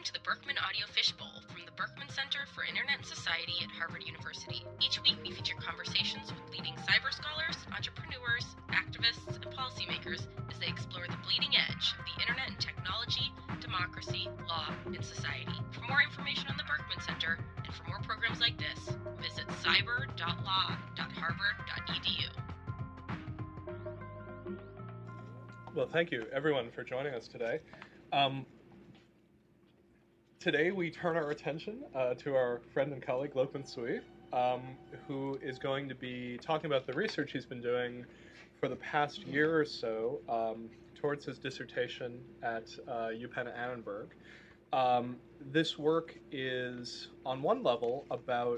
to the Berkman Audio Fishbowl from the Berkman Center for Internet and Society at Harvard University. Each week we feature conversations with leading cyber scholars, entrepreneurs, activists, and policymakers as they explore the bleeding edge of the internet and technology, democracy, law, and society. For more information on the Berkman Center and for more programs like this, visit cyber.law.harvard.edu. Well, thank you, everyone, for joining us today. Today, we turn our attention to our friend and colleague, Lokman Sui, who is going to be talking about the research he's been doing for the past year or so towards his dissertation at UPenn Annenberg. This work is, on one level, about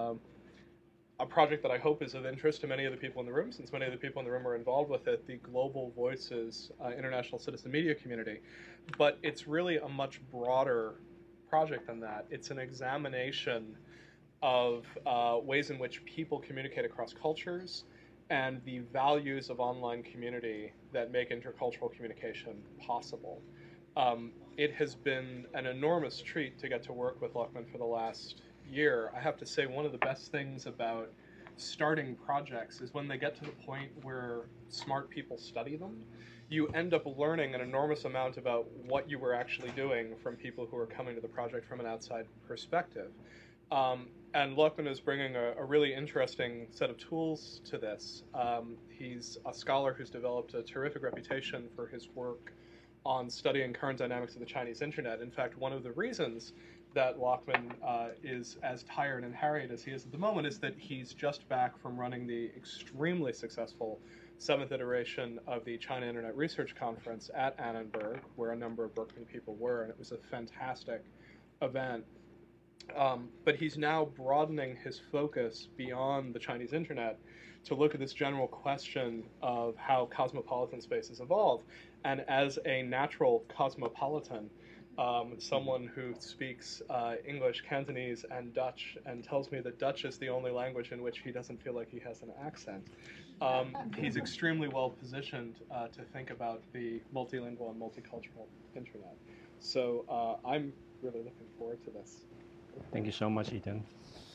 a project that I hope is of interest to many of the people in the room, since many of the people in the room are involved with it, the Global Voices International Citizen Media Community. But it's really a much broader project than that. It's an examination of ways in which people communicate across cultures and the values of online community that make intercultural communication possible. It has been an enormous treat to get to work with Lokman for the last year. I have to say, one of the best things about starting projects is when they get to the point where smart people study them, you end up learning an enormous amount about what you were actually doing from people who are coming to the project from an outside perspective. And Lokman is bringing a really interesting set of tools to this. He's a scholar who's developed a terrific reputation for his work on studying current dynamics of the Chinese internet. In fact, one of the reasons that Lokman is as tired and harried as he is at the moment is that he's just back from running the extremely successful 7th iteration of the China Internet Research Conference at Annenberg, where a number of Berkman people were, and it was a fantastic event. But he's now broadening his focus beyond the Chinese internet to look at this general question of how cosmopolitan spaces evolve. And as a natural cosmopolitan, someone who speaks English, Cantonese, and Dutch, and tells me that Dutch is the only language in which he doesn't feel like he has an accent, he's extremely well positioned to think about the multilingual and multicultural internet. So I'm really looking forward to this. Thank you so much, Ethan.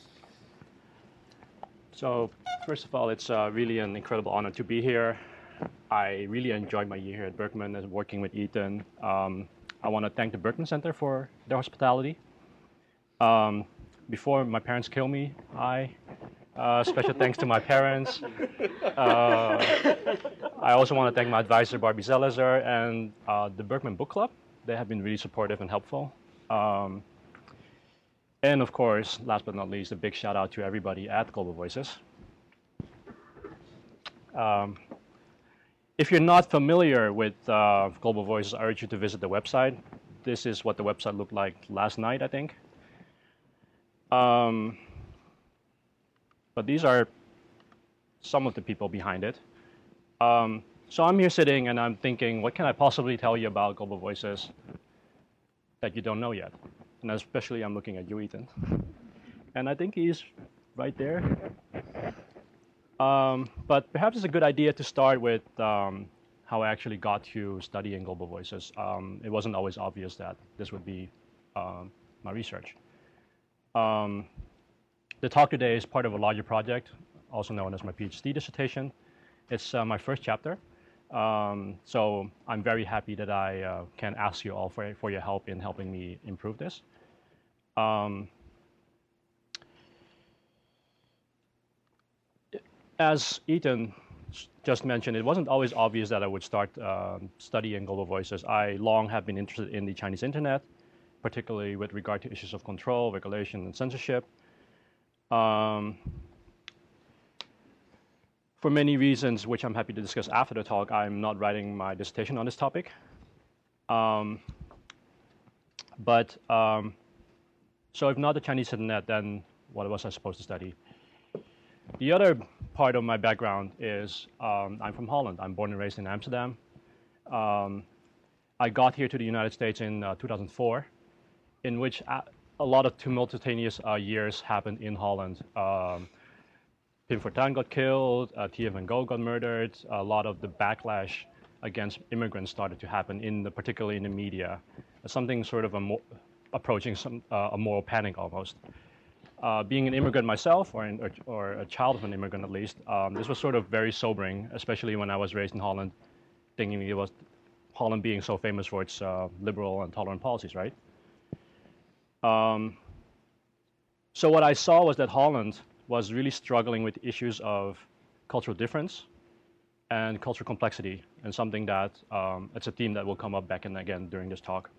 So first of all, it's really an incredible honor to be here. I really enjoyed my year here at Berkman and working with Ethan. I want to thank the Berkman Center for their hospitality. Before my parents kill me, special thanks to my parents. I also want to thank my advisor, Barbie Zelizer, and the Berkman Book Club. They have been really supportive and helpful. And of course, last but not least, a big shout out to everybody at Global Voices. If you're not familiar with Global Voices, I urge you to visit the website. This is what the website looked like last night, I think. But these are some of the people behind it. So I'm here sitting and I'm thinking, what can I possibly tell you about Global Voices that you don't know yet? And especially I'm looking at you, Ethan. And I think he's right there. But perhaps it's a good idea to start with how I actually got to studying Global Voices. It wasn't always obvious that this would be my research. The talk today is part of a larger project, also known as my PhD dissertation. It's my first chapter. So I'm very happy that I can ask you all for your help in helping me improve this. As Ethan just mentioned, it wasn't always obvious that I would start studying Global Voices. I long have been interested in the Chinese internet, particularly with regard to issues of control, regulation, and censorship. For many reasons, which I'm happy to discuss after the talk, I'm not writing my dissertation on this topic. So if not the Chinese internet, then what was I supposed to study? The other part of my background is I'm from Holland. I'm born and raised in Amsterdam. I got here to the United States in 2004, in which a lot of tumultuous years happened in Holland. Pim Fortuyn got killed, Tia van Gogh got murdered. A lot of the backlash against immigrants started to happen, particularly in the media. Something sort of approaching a moral panic almost. Being an immigrant myself, or a child of an immigrant at least, this was sort of very sobering, especially when I was raised in Holland, thinking it was Holland being so famous for its liberal and tolerant policies, right? So what I saw was that Holland was really struggling with issues of cultural difference and cultural complexity, and something that it's a theme that will come up back and again during this talk.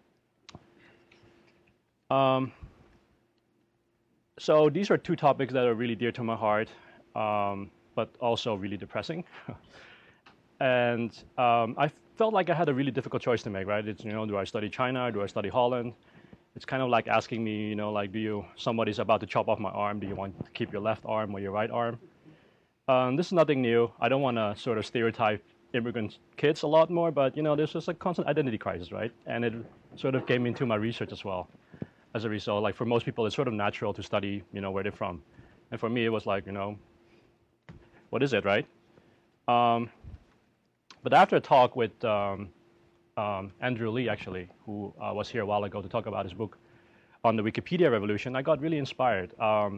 So these are two topics that are really dear to my heart, but also really depressing. And I felt like I had a really difficult choice to make, right? It's, do I study China or do I study Holland? It's kind of like asking me, like, somebody's about to chop off my arm, do you want to keep your left arm or your right arm? This is nothing new. I don't want to sort of stereotype immigrant kids a lot more, but, there's just a constant identity crisis, right? And it sort of came into my research as well. As a result, like for most people, it's sort of natural to study, where they're from. And for me, it was like, what is it, right? But after a talk with Andrew Lee, actually, who was here a while ago to talk about his book on the Wikipedia revolution, I got really inspired.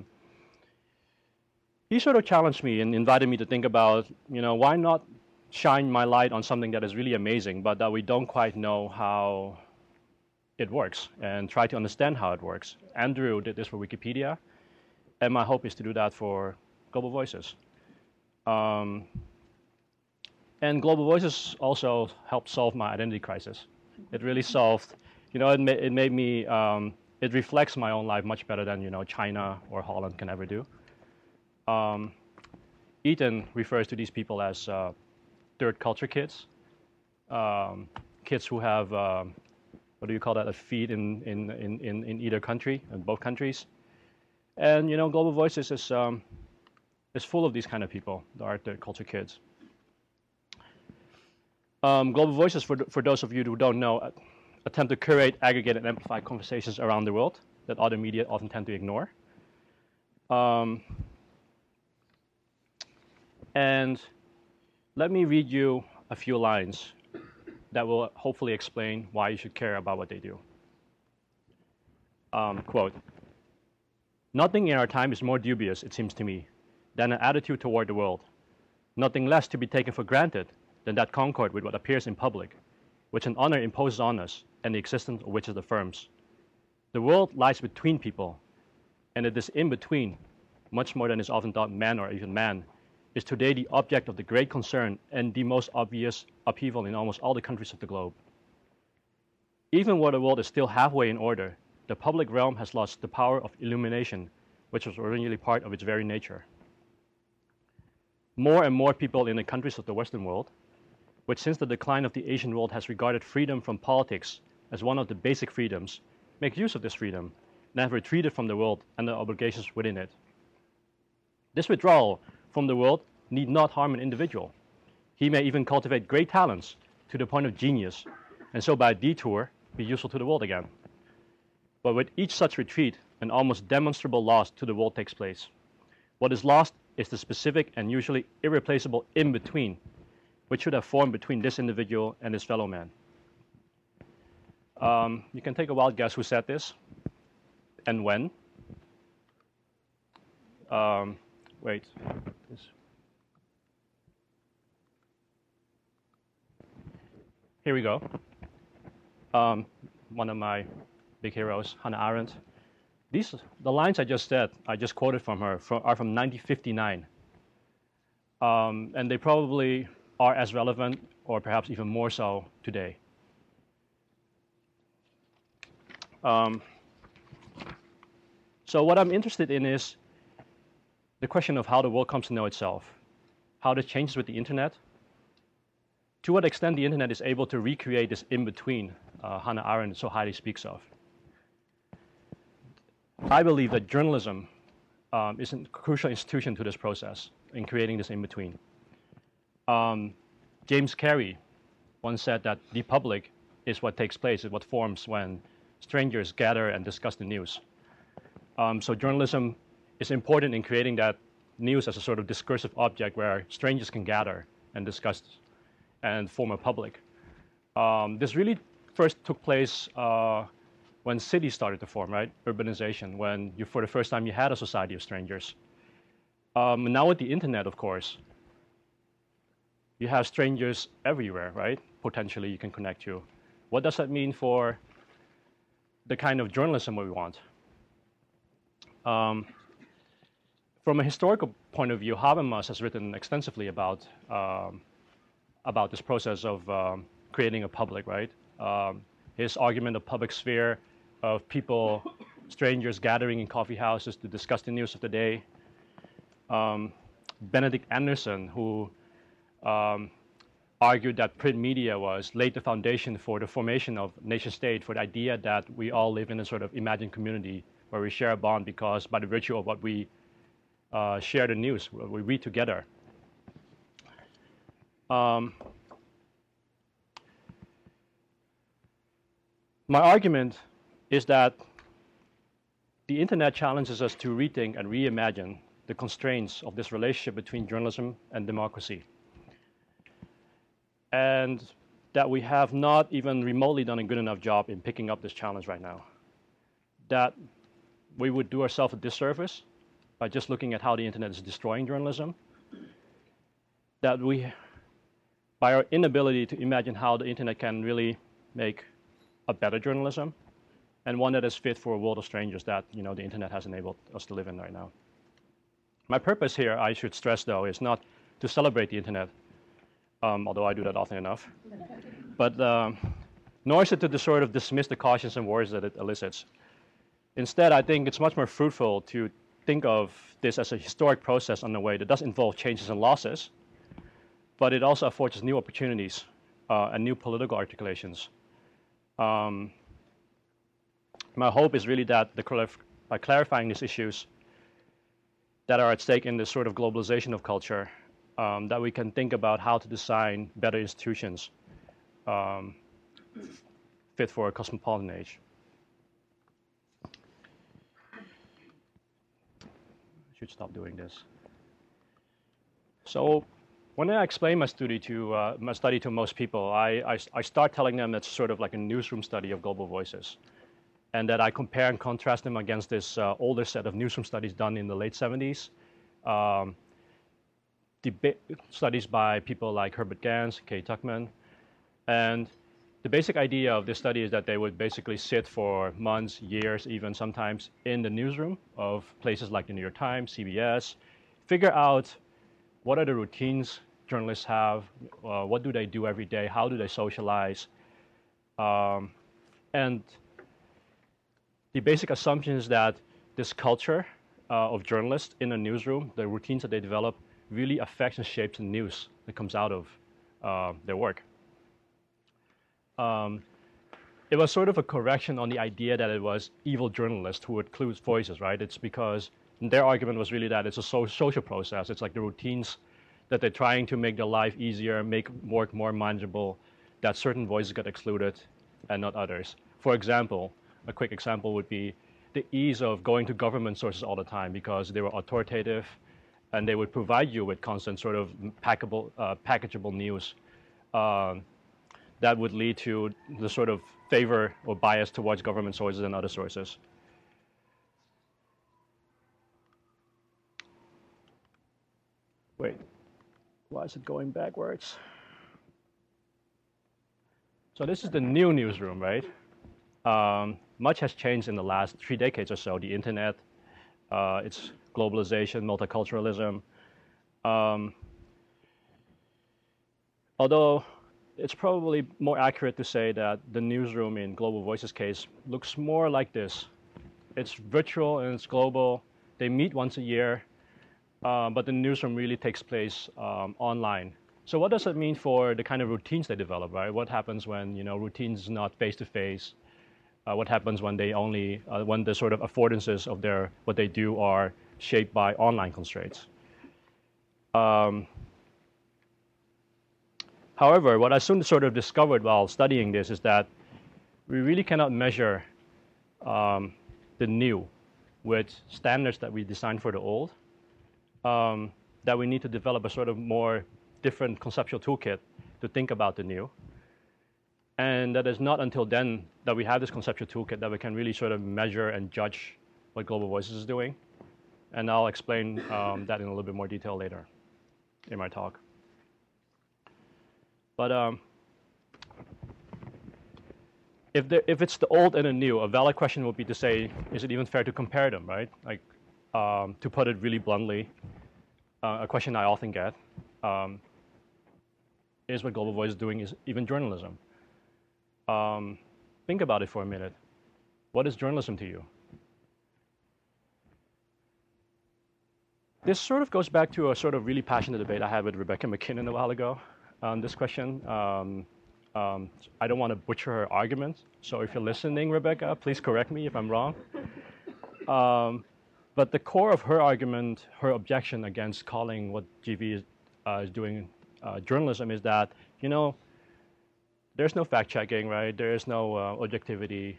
He sort of challenged me and invited me to think about, why not shine my light on something that is really amazing, but that we don't quite know how it works, and try to understand how it works. Andrew did this for Wikipedia, and my hope is to do that for Global Voices. And Global Voices also helped solve my identity crisis. It really solved, it made me, it reflects my own life much better than, China or Holland can ever do. Ethan refers to these people as third culture kids, kids who have, what do you call that, a feet in either country, in both countries. And, Global Voices is full of these kind of people, that are third culture kids. Global Voices, for those of you who don't know, attempt to curate, aggregate, and amplify conversations around the world that other media often tend to ignore. And let me read you a few lines that will hopefully explain why you should care about what they do. Quote, "Nothing in our time is more dubious, it seems to me, than an attitude toward the world. Nothing less to be taken for granted than that concord with what appears in public, which an honor imposes on us, and the existence of which it affirms. The world lies between people, and it is in between, much more than is often thought man or even man, is today the object of the great concern and the most obvious upheaval in almost all the countries of the globe. Even where the world is still halfway in order, the public realm has lost the power of illumination, which was originally part of its very nature. More and more people in the countries of the Western world, which since the decline of the Asian world has regarded freedom from politics as one of the basic freedoms, make use of this freedom and have retreated from the world and the obligations within it. This withdrawal from the world need not harm an individual. He may even cultivate great talents to the point of genius, and so by a detour be useful to the world again. But with each such retreat, an almost demonstrable loss to the world takes place. What is lost is the specific and usually irreplaceable in-between, which should have formed between this individual and his fellow man." You can take a wild guess who said this and when. Wait. Here we go. One of my big heroes, Hannah Arendt. The lines I just said, I just quoted from her, are from 1959. And they probably are as relevant, or perhaps even more so today. So what I'm interested in is the question of how the world comes to know itself, how this changes with the internet, to what extent the internet is able to recreate this in-between Hannah Arendt so highly speaks of. I believe that journalism is a crucial institution to this process in creating this in-between. James Carey once said that the public is what takes place, is what forms when strangers gather and discuss the news. So journalism is important in creating that news as a sort of discursive object where strangers can gather and discuss and form a public. This really first took place when cities started to form, right? Urbanization, when you, for the first time, you had a society of strangers. Now with the internet, of course, you have strangers everywhere, right? Potentially you can connect to. What does that mean for the kind of journalism we want? From a historical point of view, Habermas has written extensively about this process of creating a public, right? His argument of public sphere, of people, strangers gathering in coffee houses to discuss the news of the day. Benedict Anderson, who argued that print media laid the foundation for the formation of nation state, for the idea that we all live in a sort of imagined community where we share a bond because by the virtue of what we share the news, we read together. My argument is that the internet challenges us to rethink and reimagine the constraints of this relationship between journalism and democracy. And that we have not even remotely done a good enough job in picking up this challenge right now. That we would do ourselves a disservice by just looking at how the internet is destroying journalism. That we, by our inability to imagine how the internet can really make a better journalism, and one that is fit for a world of strangers that the internet has enabled us to live in right now. My purpose here, I should stress though, is not to celebrate the internet, although I do that often enough, but nor is it to sort of dismiss the cautions and worries that it elicits. Instead, I think it's much more fruitful to think of this as a historic process underway that does involve changes and losses, but it also affords us new opportunities and new political articulations. My hope is really that by clarifying these issues that are at stake in this sort of globalization of culture, that we can think about how to design better institutions fit for a cosmopolitan age. I should stop doing this. So when I explain my study to most people, I start telling them it's sort of like a newsroom study of global voices, and that I compare and contrast them against this older set of newsroom studies done in the late 70s. Studies by people like Herbert Gans, Kay Tuchman. And the basic idea of this study is that they would basically sit for months, years, even sometimes in the newsroom of places like the New York Times, CBS, figure out what are the routines journalists have, what do they do every day, how do they socialize, and the basic assumption is that this culture of journalists in a newsroom, the routines that they develop, really affects and shapes the news that comes out of their work. It was sort of a correction on the idea that it was evil journalists who would clue voices, right? It's because their argument was really that it's a social process. It's like the routines that they're trying to make their life easier, make work more manageable, that certain voices get excluded and not others. For example, a quick example would be the ease of going to government sources all the time because they were authoritative and they would provide you with constant sort of packageable news that would lead to the sort of favor or bias towards government sources and other sources. Wait, why is it going backwards? So this is the new newsroom, right? Much has changed in the last 3 decades or so. The internet, its globalization, multiculturalism. Although it's probably more accurate to say that the newsroom in Global Voices case looks more like this. It's virtual and it's global. They meet once a year, but the newsroom really takes place online. So what does it mean for the kind of routines they develop, right? What happens when routines is not face-to-face? What happens when they only when the sort of affordances of what they do are shaped by online constraints? However, what I soon sort of discovered while studying this is that we really cannot measure the new with standards that we designed for the old. That we need to develop a sort of more different conceptual toolkit to think about the new. And that is not until then that we have this conceptual toolkit that we can really sort of measure and judge what Global Voices is doing. And I'll explain that in a little bit more detail later in my talk. But if it's the old and the new, a valid question would be to say, is it even fair to compare them, right? Like, to put it really bluntly, a question I often get is what Global Voice is doing is even journalism. Think about it for a minute. What is journalism to you? This sort of goes back to a sort of really passionate debate I had with Rebecca McKinnon a while ago on this question. I don't want to butcher her argument, so if you're listening, Rebecca, please correct me if I'm wrong. But the core of her argument, her objection against calling what GV is doing journalism is that, you know, there's no fact-checking, right? There is no objectivity.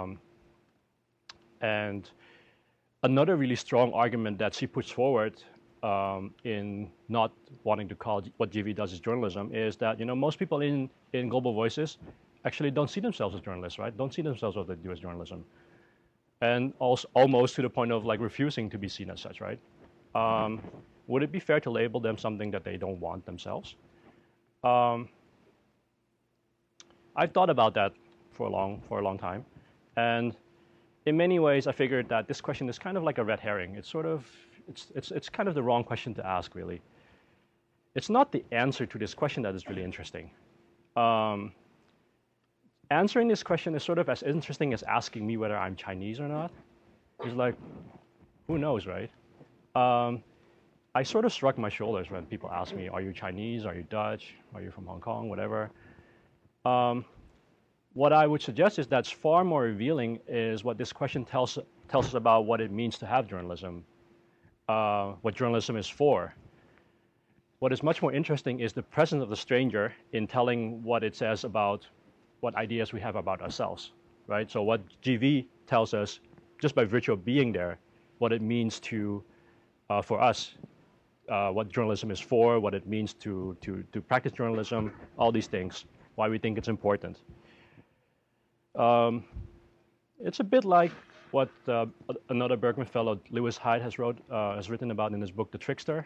And another really strong argument that she puts forward in not wanting to call what GV does as journalism is that, you know, most people in Global Voices actually don't see themselves as journalists, right? Don't see themselves as what they do as journalism. And also almost to the point of like refusing to be seen as such, right? Would it be fair to label them something that they don't want themselves? I've thought about that for a long time, and in many ways, I figured that this question is kind of like a red herring. It's sort of it's kind of the wrong question to ask, really. It's not the answer to this question that is really interesting. Answering this question is sort of as interesting as asking me whether I'm Chinese or not. It's like, who knows, right? I sort of shrug my shoulders when people ask me, are you Chinese? Are you Dutch? Are you from Hong Kong? Whatever. What I would suggest is that's far more revealing is what this question tells us about what it means to have journalism, what journalism is for. What is much more interesting is the presence of the stranger in telling what it says about what ideas we have about ourselves, right? So what GV tells us, just by virtue of being there, what it means to, for us, what journalism is for, what it means to practice journalism, all these things, why we think it's important. It's a bit like what another Berkman fellow, Lewis Hyde, has written about in his book, The Trickster.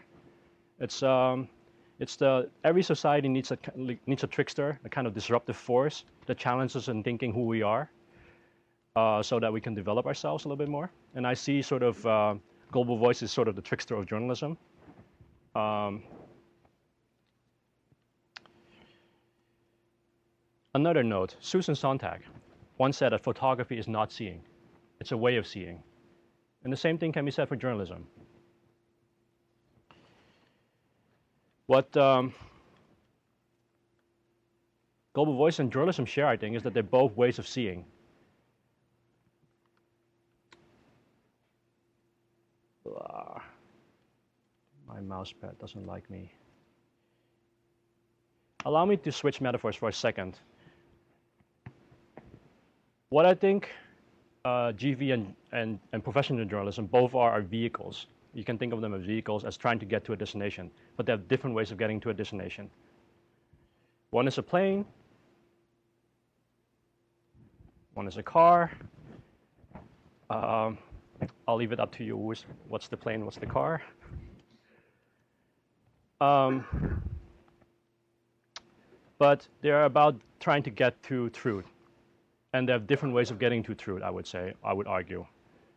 Every society needs a trickster, a kind of disruptive force that challenges us in thinking who we are, so that we can develop ourselves a little bit more. And I see sort of Global Voice is sort of the trickster of journalism. Another note, Susan Sontag once said that photography is not seeing. It's a way of seeing. And the same thing can be said for journalism. What Global Voice and journalism share, I think, is that they're both ways of seeing. My mouse pad doesn't like me. Allow me to switch metaphors for a second. What I think GV and professional journalism both are vehicles. You can think of them as vehicles as trying to get to a destination, but they have different ways of getting to a destination. One is a plane, one is a car. I'll leave it up to you. What's the plane, what's the car? But they're about trying to get to truth. And they have different ways of getting to truth, I would argue.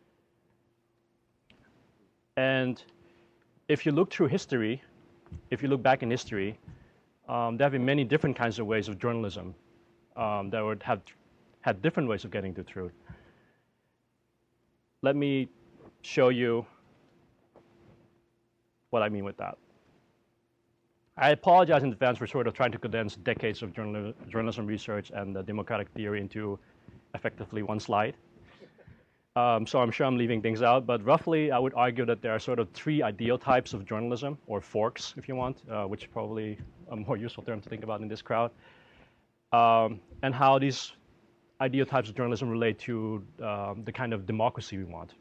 And if you look through history, if you look back in history, there have been many different kinds of ways of journalism that would have had different ways of getting to truth. Let me show you what I mean with that. I apologize in advance for sort of trying to condense decades of journalism research and democratic theory into effectively one slide. So I'm sure I'm leaving things out, but roughly I would argue that there are sort of three ideal types of journalism, or forks if you want, which is probably a more useful term to think about in this crowd, and how these ideal types of journalism relate to the kind of democracy we want.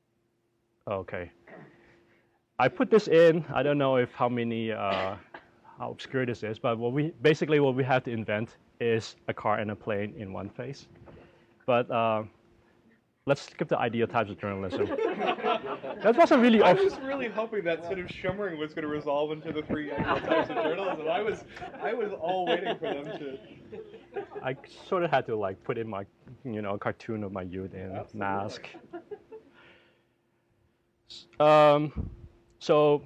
Okay. I put this in. I don't know if how how obscure this is, but what we have to invent is a car and a plane in one face. But let's skip the ideal types of journalism. That wasn't really. I was really hoping that sort of shimmering was going to resolve into the three ideal types of journalism. I was all waiting for them to. I sort of had to like put in my, cartoon of my youth in Absolutely. mask. So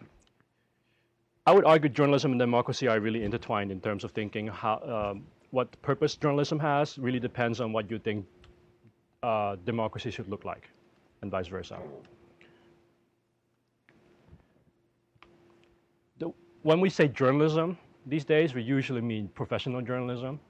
I would argue journalism and democracy are really intertwined in terms of thinking how what purpose journalism has really depends on what you think democracy should look like, and vice versa. When we say journalism these days, we usually mean professional journalism.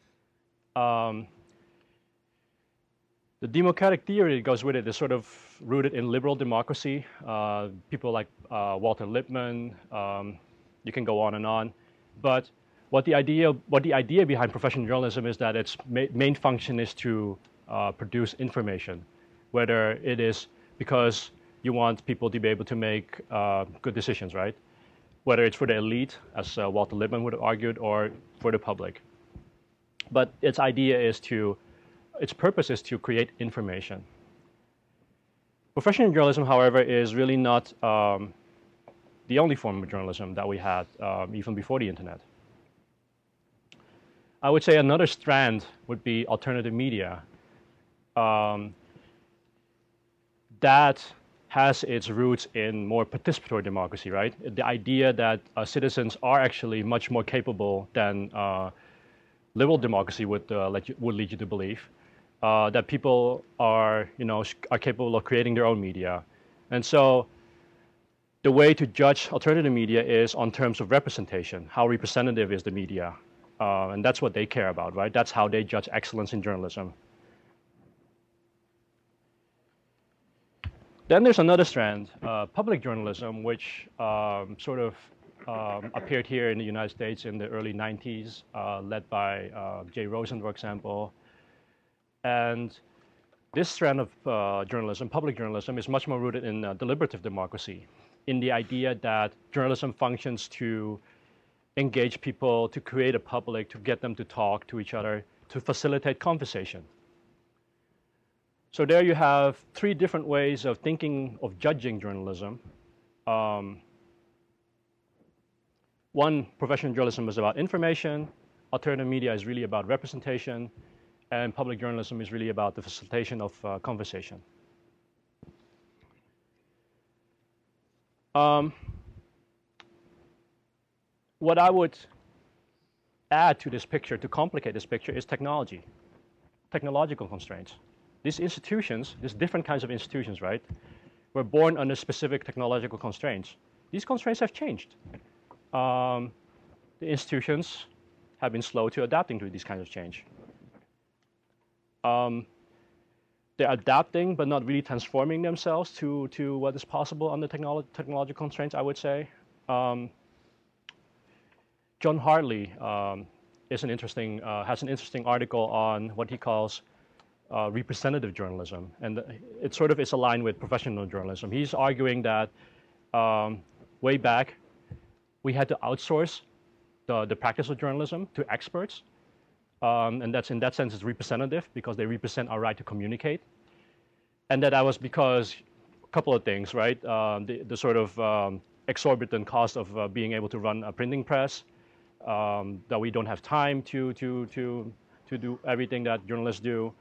The democratic theory that goes with it is sort of rooted in liberal democracy. People like Walter Lippmann, you can go on and on. But what the idea behind professional journalism is that its main function is to produce information, whether it is because you want people to be able to make good decisions, right? Whether it's for the elite, as Walter Lippmann would have argued, or for the public. But its purpose is to create information. Professional journalism, however, is really not the only form of journalism that we had even before the internet. I would say another strand would be alternative media. That has its roots in more participatory democracy, right? The idea that citizens are actually much more capable than liberal democracy would lead you to believe. That people are capable of creating their own media, and so the way to judge alternative media is on terms of representation. How representative is the media, and that's what they care about, right? That's how they judge excellence in journalism. Then there's another strand, public journalism, which sort of appeared here in the United States in the early 90s, led by Jay Rosen, for example. And this strand of journalism, public journalism, is much more rooted in deliberative democracy, in the idea that journalism functions to engage people, to create a public, to get them to talk to each other, to facilitate conversation. So there you have three different ways of thinking of judging journalism. One, professional journalism is about information, alternative media is really about representation, and public journalism is really about the facilitation of conversation. What I would add to this picture, to complicate this picture, is technology, technological constraints. These institutions, these different kinds of institutions, right, were born under specific technological constraints. These constraints have changed. The institutions have been slow to adapting to these kinds of change. They're adapting, but not really transforming themselves to what is possible under technological constraints, I would say. John Hartley has an interesting article on what he calls representative journalism, and it sort of is aligned with professional journalism. He's arguing that way back, we had to outsource the practice of journalism to experts, and that's in that sense it's representative because they represent our right to communicate, and that was because a couple of things, right? The sort of exorbitant cost of being able to run a printing press, that we don't have time to do everything that journalists do.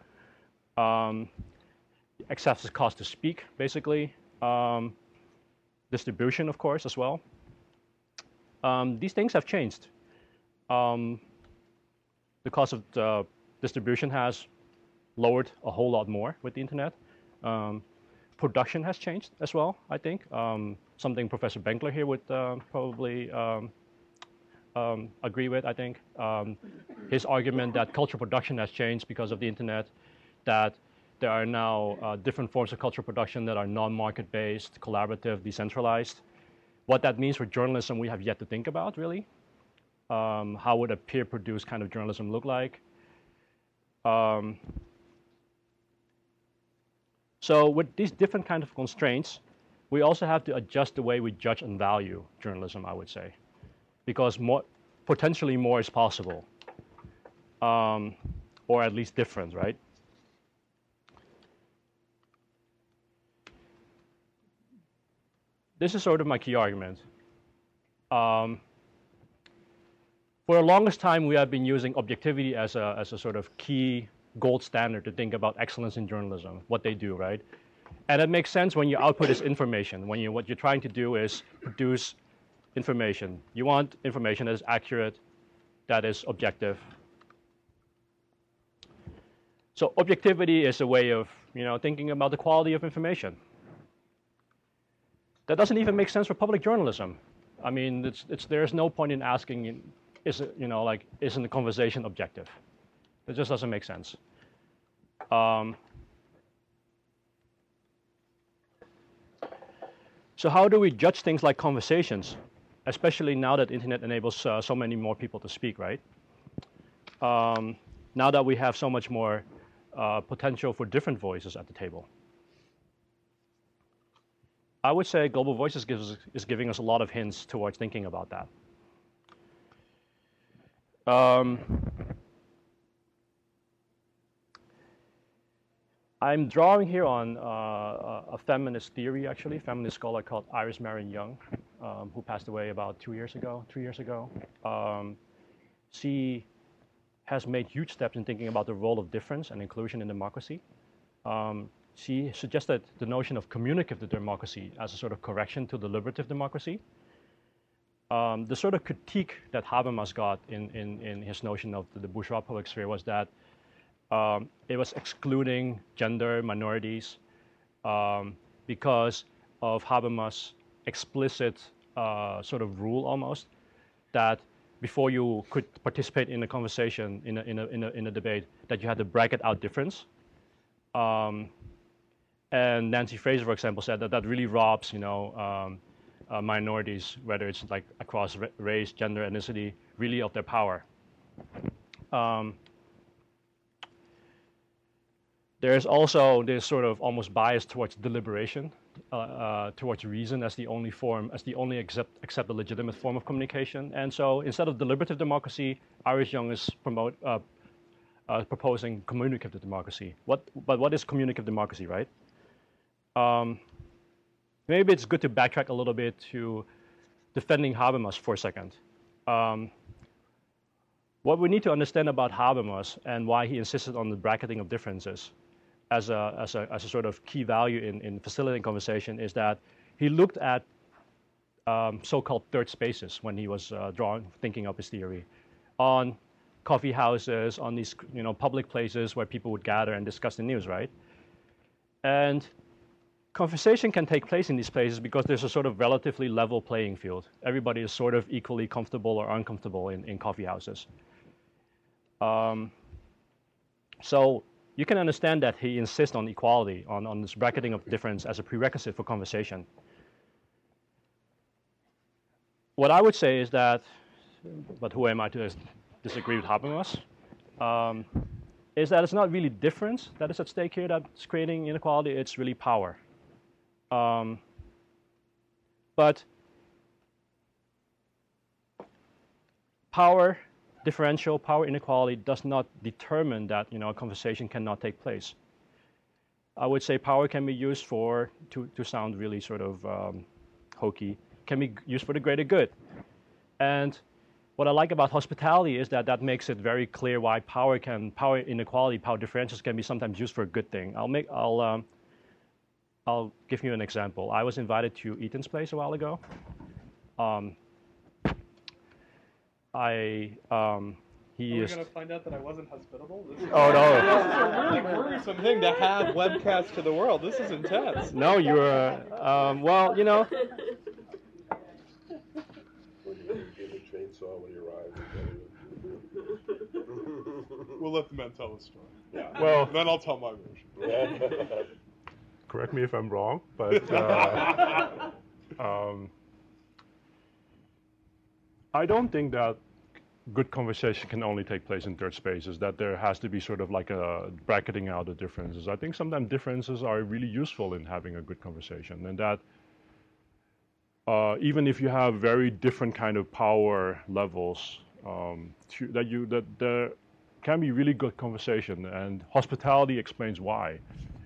Excessive cost to speak, basically. Distribution, of course, as well. These things have changed. The cost of the distribution has lowered a whole lot more with the internet. Production has changed as well, I think. Something Professor Benkler here would probably agree with, I think. His argument that cultural production has changed because of the internet, that there are now different forms of cultural production that are non-market based, collaborative, decentralized. What that means for journalism, we have yet to think about, really. How would a peer-produced kind of journalism look like? So with these different kinds of constraints, we also have to adjust the way we judge and value journalism, I would say. because potentially more is possible, or at least different, right? This is sort of my key argument. For the longest time, we have been using objectivity as a sort of key gold standard to think about excellence in journalism, what they do, right? And it makes sense when your output is information, when what you're trying to do is produce information. You want information that is accurate, that is objective. So objectivity is a way of, thinking about the quality of information. That doesn't even make sense for public journalism. I mean, there's no point in asking, isn't the conversation objective? It just doesn't make sense. So how do we judge things like conversations, especially now that the internet enables so many more people to speak, right? Now that we have so much more potential for different voices at the table. I would say Global Voices is giving us a lot of hints towards thinking about that. I'm drawing here on a feminist theory, actually, feminist scholar called Iris Marion Young, who passed away about 3 years ago. She has made huge steps in thinking about the role of difference and inclusion in democracy. She suggested the notion of communicative democracy as a sort of correction to deliberative democracy. The sort of critique that Habermas got in his notion of the bourgeois public sphere was that it was excluding gender minorities because of Habermas' explicit sort of rule almost that before you could participate in a conversation, in a debate, that you had to bracket out difference. And Nancy Fraser, for example, said that really robs, minorities, whether it's like across race, gender, ethnicity, really of their power. There's also this sort of almost bias towards deliberation, towards reason as the only accepted legitimate form of communication. And so instead of deliberative democracy, Iris Young is proposing communicative democracy. But what is communicative democracy, right? Maybe it's good to backtrack a little bit to defending Habermas for a second. What we need to understand about Habermas and why he insisted on the bracketing of differences as a sort of key value in facilitating conversation is that he looked at so-called third spaces when he was thinking up his theory, on coffee houses, on these public places where people would gather and discuss the news, right? And conversation can take place in these places because there's a sort of relatively level playing field. Everybody is sort of equally comfortable or uncomfortable in coffee houses. So you can understand that he insists on equality, on this bracketing of difference as a prerequisite for conversation. What I would say is that, but who am I to disagree with Habermas, is that it's not really difference that is at stake here that's creating inequality, it's really power. But power differential, power inequality does not determine that a conversation cannot take place. I would say power can be used to sound really sort of hokey, can be used for the greater good. And what I like about hospitality is that makes it very clear why power inequality, power differentials can be sometimes used for a good thing. I'll give you an example. I was invited to Ethan's place a while ago. Are we going to find out that I wasn't hospitable? Oh, no. This is a really worrisome thing to have webcast to the world. This is intense. No, you're, well, When you get a chainsaw when you arrive. We'll let the man tell the story. Yeah. well, Then I'll tell my version. correct me if I'm wrong, but I don't think that good conversation can only take place in third spaces, that there has to be sort of like a bracketing out of differences. I think sometimes differences are really useful in having a good conversation, and that even if you have very different kind of power levels, that there can be really good conversation, and hospitality explains why.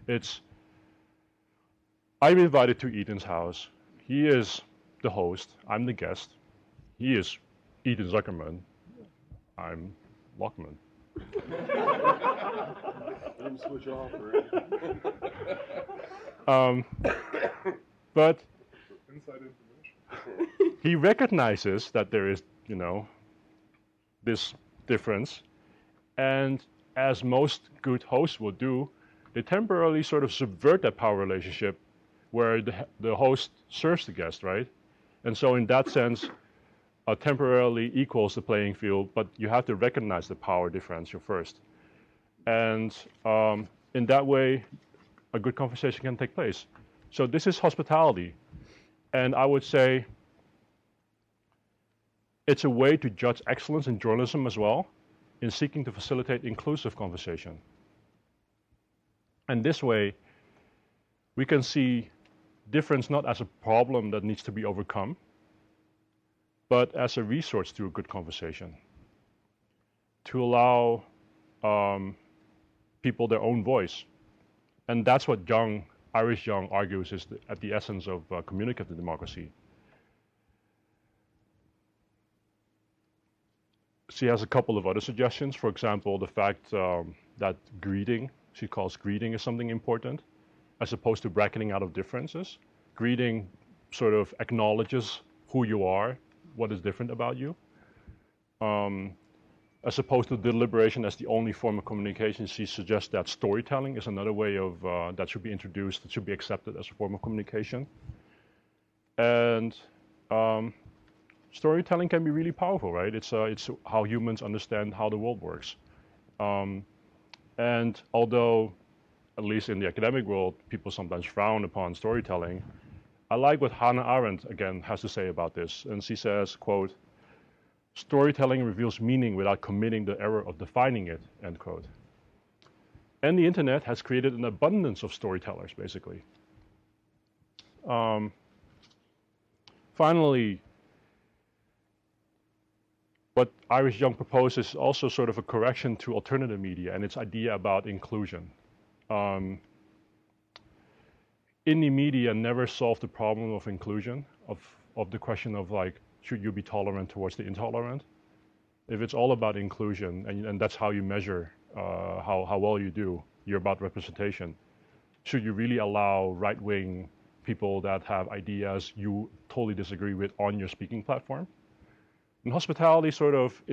I'm invited to Ethan's house. He is the host. I'm the guest. He is Ethan Zuckerman. I'm Lockman. Let him switch off. Right? But Inside information. he recognizes that there is, this difference, and as most good hosts will do, they temporarily sort of subvert that power relationship where the host serves the guest, right? And so in that sense, temporarily equals the playing field, but you have to recognize the power differential first. And in that way, a good conversation can take place. So this is hospitality. And I would say it's a way to judge excellence in journalism as well, in seeking to facilitate inclusive conversation. And this way, we can see difference not as a problem that needs to be overcome, but as a resource to a good conversation, to allow people their own voice. And that's what Iris Young argues is at the essence of communicative democracy. She has a couple of other suggestions. For example, the fact that greeting, she calls greeting is something important, as opposed to bracketing out of differences. Greeting sort of acknowledges who you are, what is different about you. As opposed to deliberation as the only form of communication, she suggests that storytelling is another way of that should be introduced, that should be accepted as a form of communication. And storytelling can be really powerful, right? It's how humans understand how the world works. And although, at least in the academic world, people sometimes frown upon storytelling, I like what Hannah Arendt, again, has to say about this. And she says, quote, "Storytelling reveals meaning without committing the error of defining it," end quote. And the internet has created an abundance of storytellers, basically. Finally, what Iris Young proposes is also sort of a correction to alternative media and its idea about inclusion. Indie media never solved the problem of inclusion, of the question of like, should you be tolerant towards the intolerant? If it's all about inclusion, and that's how you measure how well you do, you're about representation, should you really allow right-wing people that have ideas you totally disagree with on your speaking platform? And hospitality sort of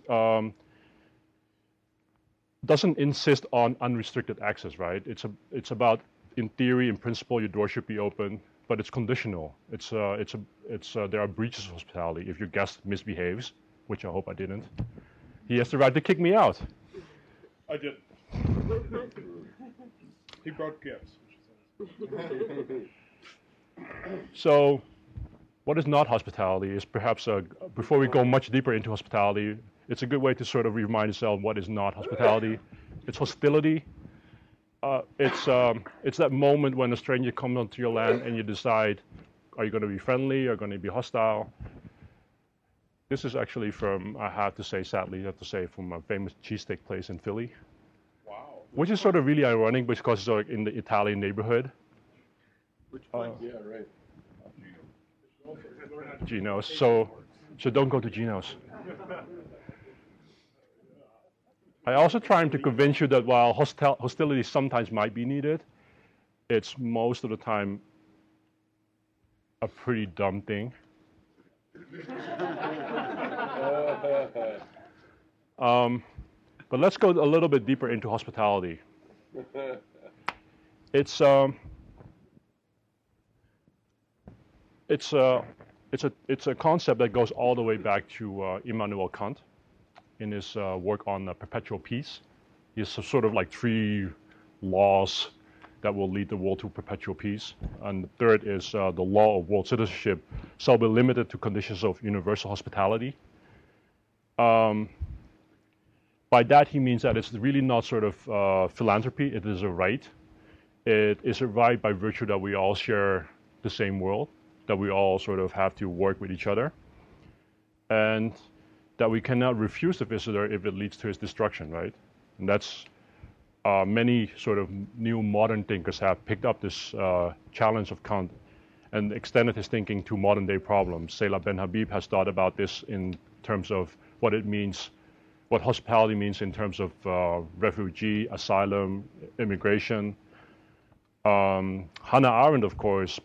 doesn't insist on unrestricted access, right? It's about, in theory, in principle, your door should be open, but it's conditional. There are breaches of hospitality. If your guest misbehaves, which I hope I didn't, he has the right to kick me out. I did. He brought gifts. So, what is not hospitality is perhaps, before we go much deeper into hospitality, it's a good way to sort of remind yourself what is not hospitality. It's hostility. It's that moment when a stranger comes onto your land and you decide, are you going to be friendly or going to be hostile? This is actually from, I have to say, from a famous cheesesteak place in Philly. Wow. Which is sort of really ironic because it's like in the Italian neighborhood. Which one? Yeah, right. Gino's. So don't go to Gino's. I also trying to convince you that while hostility sometimes might be needed, it's most of the time a pretty dumb thing. But let's go a little bit deeper into hospitality. It's a concept that goes all the way back to Immanuel Kant in his work on perpetual peace. He has sort of like 3 laws that will lead the world to perpetual peace. And the third is the law of world citizenship shall be limited to conditions of universal hospitality. By that he means that it's really not sort of philanthropy, it is a right. It is a right by virtue that we all share the same world. that we all sort of have to work with each other, and that we cannot refuse the visitor if it leads to his destruction, right? And that's many sort of new modern thinkers have picked up this challenge of Kant and extended his thinking to modern day problems. Salah Ben Habib has thought about this in terms of what it means, what hospitality means in terms of refugee, asylum, immigration. Hannah Arendt, of course,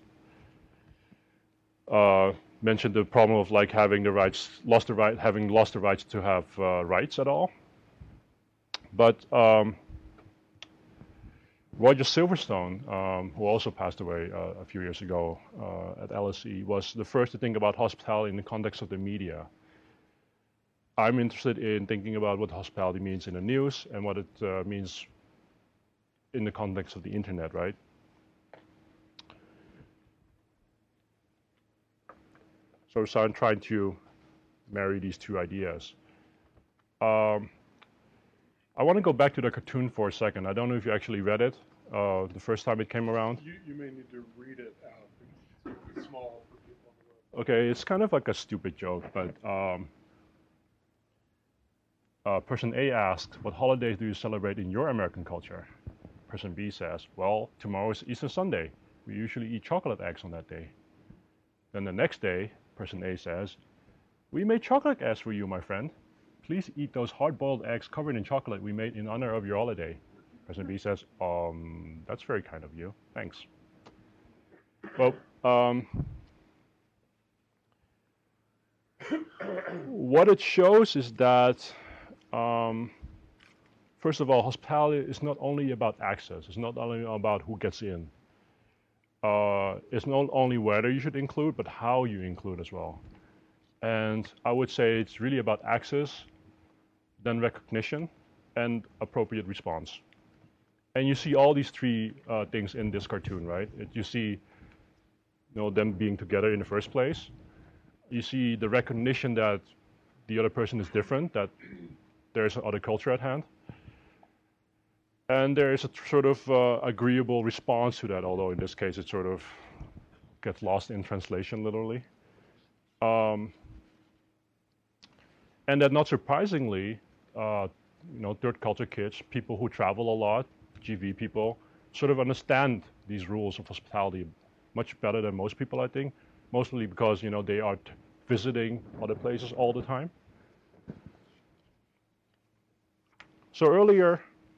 mentioned the problem of like having having lost the rights to have rights at all. But Roger Silverstone, who also passed away a few years ago at LSE, was the first to think about hospitality in the context of the media. I'm interested in thinking about what hospitality means in the news and what it means in the context of the internet, right? So I'm trying to marry these two ideas. I want to go back to the cartoon for a second. I don't know if you actually read it the first time it came around. You may need to read it out because it's small for people on the web. Okay, it's kind of like a stupid joke, but person A asks, what holidays do you celebrate in your American culture? Person B says, well, tomorrow is Easter Sunday. We usually eat chocolate eggs on that day. Then the next day, person A says, we made chocolate eggs for you, my friend. Please eat those hard-boiled eggs covered in chocolate we made in honor of your holiday. Person B says, that's very kind of you. Thanks. Well, what it shows is that, first of all, hospitality is not only about access. It's not only about who gets in. It's not only whether you should include, but how you include as well. And I would say it's really about access, then recognition, and appropriate response. And you see all these three things in this cartoon, right? You see, them being together in the first place. You see the recognition that the other person is different, that there's another culture at hand. And there is a sort of agreeable response to that, although in this case it sort of gets lost in translation, literally. And that, not surprisingly, third culture kids, people who travel a lot, GV people, sort of understand these rules of hospitality much better than most people, I think. Mostly because, they are visiting other places all the time. So earlier,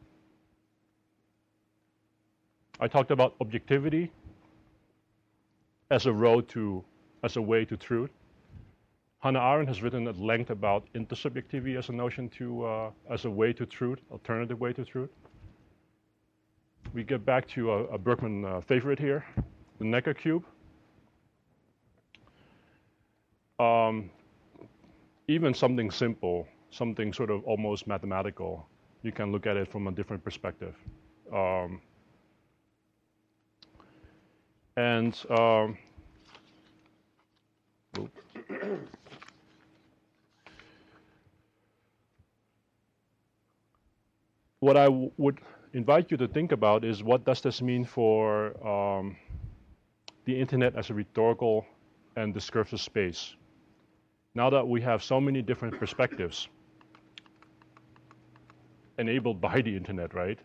I talked about objectivity as a way to truth. Hannah Arendt has written at length about intersubjectivity as a notion as a way to truth, alternative way to truth. We get back to a Berkman favorite here, the Necker cube. Even something simple, something sort of almost mathematical, you can look at it from a different perspective. What I would invite you to think about is, what does this mean for the internet as a rhetorical and discursive space? Now that we have so many different perspectives enabled by the internet, right?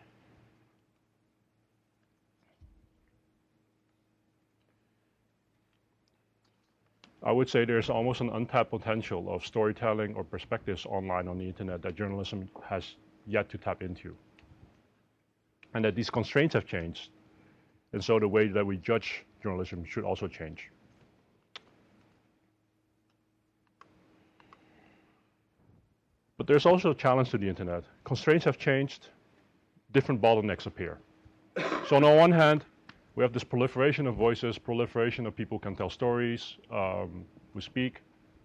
I would say there's almost an untapped potential of storytelling or perspectives online on the internet that journalism has yet to tap into. And that these constraints have changed. And so the way that we judge journalism should also change. But there's also a challenge to the internet. Constraints have changed, different bottlenecks appear. So on the one hand, we have this proliferation of voices, proliferation of people can tell stories, who speak.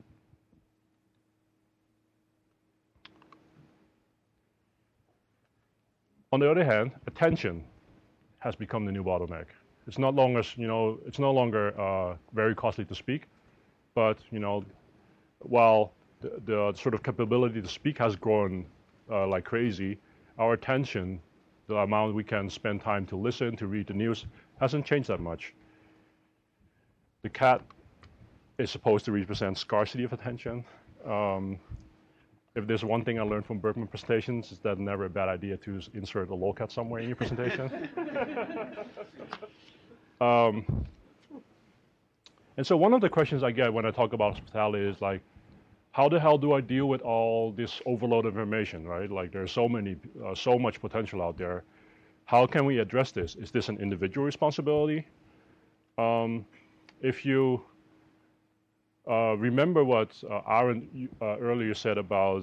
On the other hand, attention has become the new bottleneck. It's not longer, very costly to speak, but while the sort of capability to speak has grown like crazy, our attention, the amount we can spend time to listen, to read the news, hasn't changed that much. The cat is supposed to represent scarcity of attention. If there's one thing I learned from Berkman presentations, is that never a bad idea to insert a lolcat somewhere in your presentation. And so one of the questions I get when I talk about hospitality is like, how the hell do I deal with all this overload of information, right? Like there's so much potential out there. How can we address this? Is this an individual responsibility? If you remember what Aaron earlier said about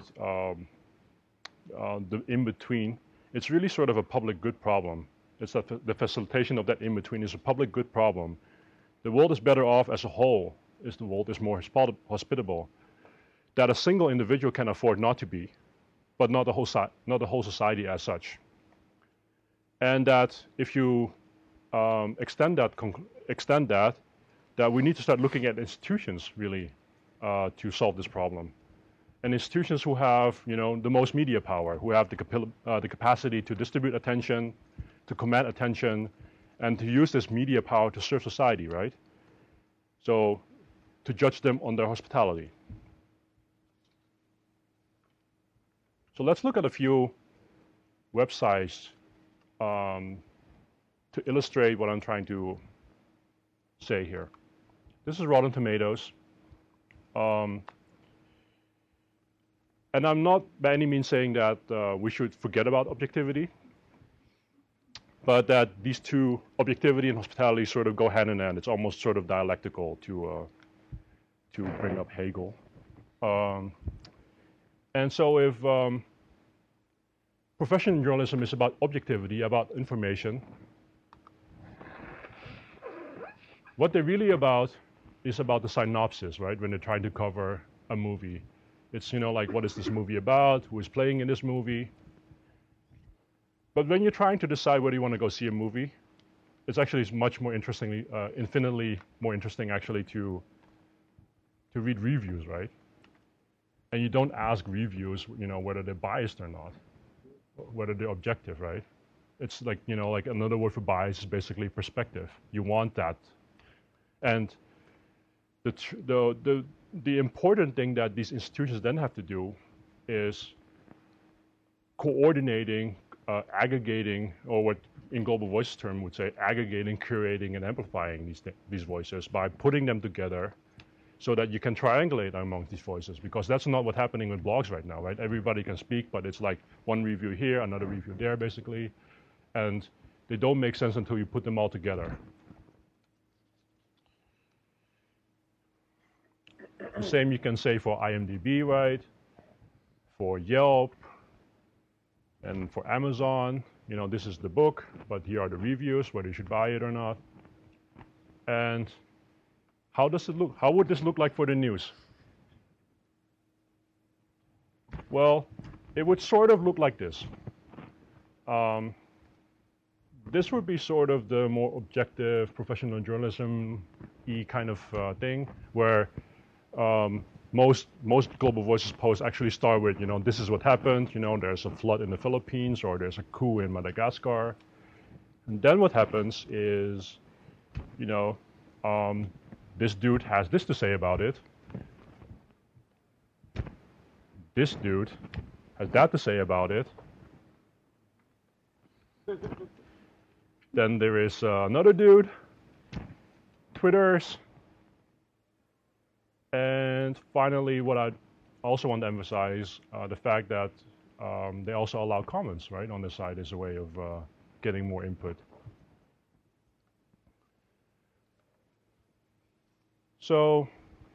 the in-between, it's really sort of a public good problem. It's that the facilitation of that in-between is a public good problem. The world is better off as a whole if the world is more hospitable. That a single individual can afford not to be, but not the whole society as such. And that if you extend that, that we need to start looking at institutions really to solve this problem. And institutions who have, the most media power, who have the capacity to distribute attention, to command attention, and to use this media power to serve society, right? So to judge them on their hospitality. So let's look at a few websites to illustrate what I'm trying to say here. This is Rotten Tomatoes. And I'm not by any means saying that we should forget about objectivity, but that these two, objectivity and hospitality, sort of go hand in hand. It's almost sort of dialectical, to bring up Hegel. And so if professional journalism is about objectivity, about information, what they're really about is about the synopsis, right? When they're trying to cover a movie. It's, like, what is this movie about? Who is playing in this movie? But when you're trying to decide whether you want to go see a movie, it's actually much more interestingly, infinitely more interesting actually to read reviews, right? And you don't ask reviews, whether they're biased or not, whether they're objective, right? It's like, like another word for bias is basically perspective. You want that. And the important thing that these institutions then have to do is coordinating, aggregating, or what in Global Voices term would say, aggregating, curating, and amplifying these voices by putting them together so that you can triangulate among these voices, because that's not what's happening with blogs right now, right? Everybody can speak, but it's like one review here, another review there, basically, and they don't make sense until you put them all together. The same you can say for IMDb, right? For Yelp, and for Amazon. This is the book, but here are the reviews, whether you should buy it or not. And how does it look? How would this look like for the news? Well, it would sort of look like this. This would be sort of the more objective professional journalism-y kind of thing, where most Global Voices posts actually start with, this is what happened, there's a flood in the Philippines, or there's a coup in Madagascar. And then what happens is, this dude has this to say about it. This dude has that to say about it. Then there is another dude, Twitters. And finally, what I also want to emphasize, the fact that they also allow comments, right, on the site as a way of getting more input. So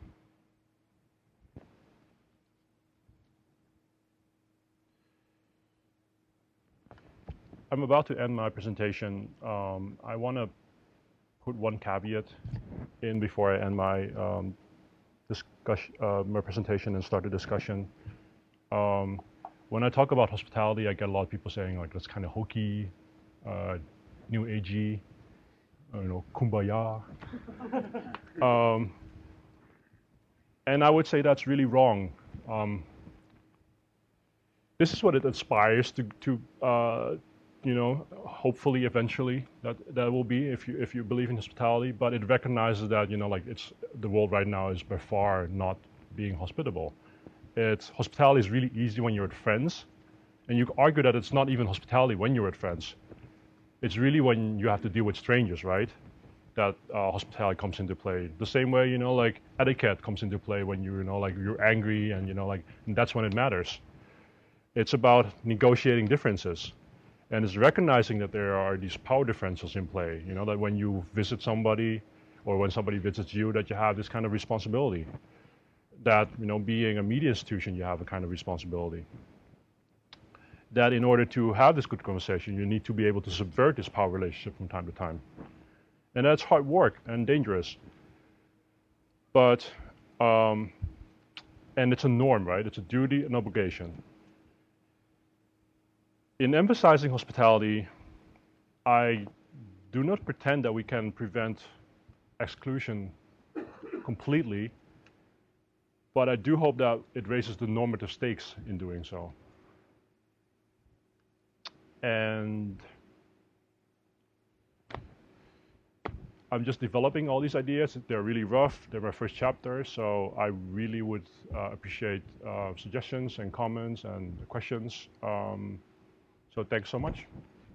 I'm about to end my presentation. I want to put one caveat in before I end my my presentation and start the discussion. When I talk about hospitality, I get a lot of people saying, like, that's kind of hokey, new agey, kumbaya. And I would say that's really wrong. This is what it aspires to hopefully eventually that will be if you believe in hospitality, but it recognizes that like it's the world right now is by far not being hospitable. Hospitality is really easy when you're with friends, and you could argue that it's not even hospitality when you're with friends. It's really when you have to deal with strangers, right? That hospitality comes into play. The same way, like etiquette comes into play when like you're angry and and that's when it matters. It's about negotiating differences, and it's recognizing that there are these power differentials in play. That when you visit somebody, or when somebody visits you, that you have this kind of responsibility. That being a media institution, you have a kind of responsibility. That in order to have this good conversation, you need to be able to subvert this power relationship from time to time. And that's hard work and dangerous. But, and it's a norm, right? It's a duty and obligation. In emphasizing hospitality, I do not pretend that we can prevent exclusion completely, but I do hope that it raises the normative stakes in doing so. And I'm just developing all these ideas. They're really rough. They're my first chapter, so I really would appreciate suggestions and comments and questions. So thanks so much.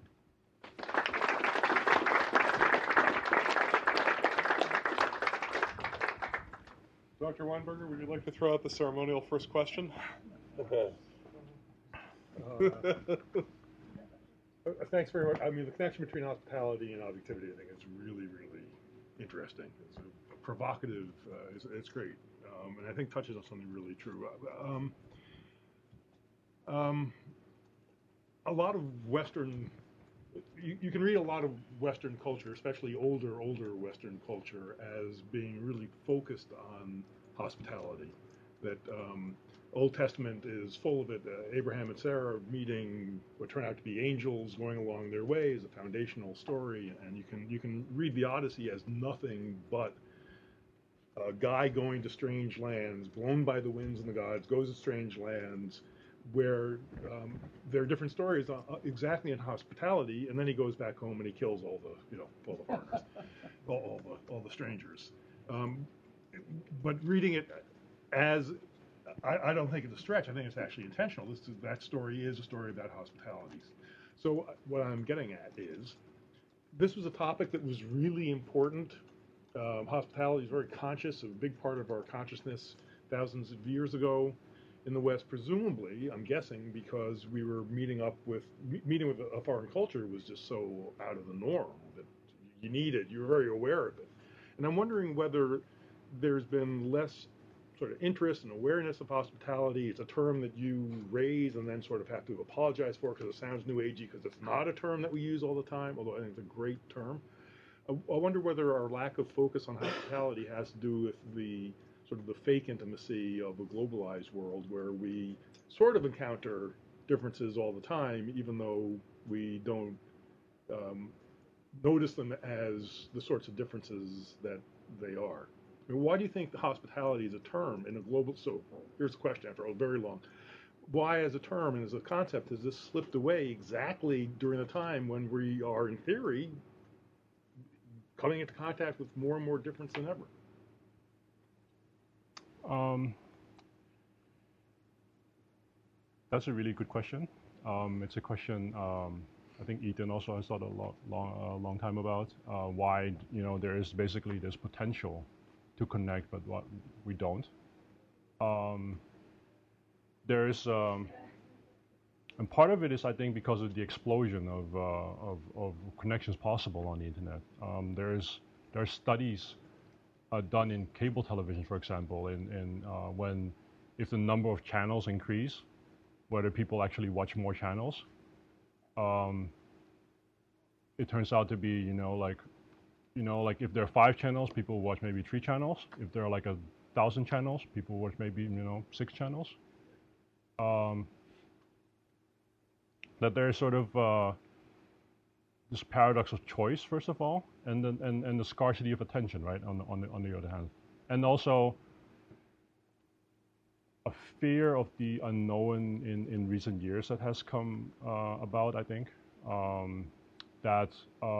Dr. Weinberger, would you like to throw out the ceremonial first question? Thanks very much. I mean, the connection between hospitality and objectivity, I think, is really, really interesting. It's provocative. It's great, and I think touches on something really true. A lot of Western, you can read a lot of Western culture, especially older Western culture, as being really focused on hospitality. That Old Testament is full of it. Abraham and Sarah meeting what turn out to be angels going along their way is a foundational story, and you can read the Odyssey as nothing but a guy going to strange lands, blown by the winds and the gods, goes to strange lands, where there are different stories exactly in hospitality, and then he goes back home and he kills all the foreigners, all the strangers. But reading it as I don't think it's a stretch. I think it's actually intentional. That story is a story about hospitality. So what I'm getting at is, this was a topic that was really important. Hospitality is very conscious, a big part of our consciousness thousands of years ago in the West, presumably, I'm guessing, because we were meeting with a foreign culture was just so out of the norm that you need it. You're very aware of it. And I'm wondering whether there's been less sort of interest and awareness of hospitality. It's a term that you raise and then sort of have to apologize for because it sounds new agey, because it's not a term that we use all the time, although I think it's a great term. I wonder whether our lack of focus on hospitality has to do with the sort of the fake intimacy of a globalized world, where we sort of encounter differences all the time, even though we don't notice them as the sorts of differences that they are. I mean, why do you think the hospitality is a term in a global, so here's the question after all, very long. Why as a term and as a concept has this slipped away exactly during the time when we are, in theory, coming into contact with more and more difference than ever? That's a really good question. It's a question I think Ethan also has thought a long time about why there is basically this potential to connect, but what we don't. There is, and part of it is I think because of the explosion of connections possible on the internet. There are studies done in cable television, for example, when if the number of channels increase, whether people actually watch more channels. It turns out to be like if there are 5 channels, people watch maybe 3 channels. If there are like 1,000 channels, people watch maybe 6 channels. That there's sort of this paradox of choice, first of all, and the scarcity of attention, right? On the other hand, and also a fear of the unknown in recent years that has come about, I think, that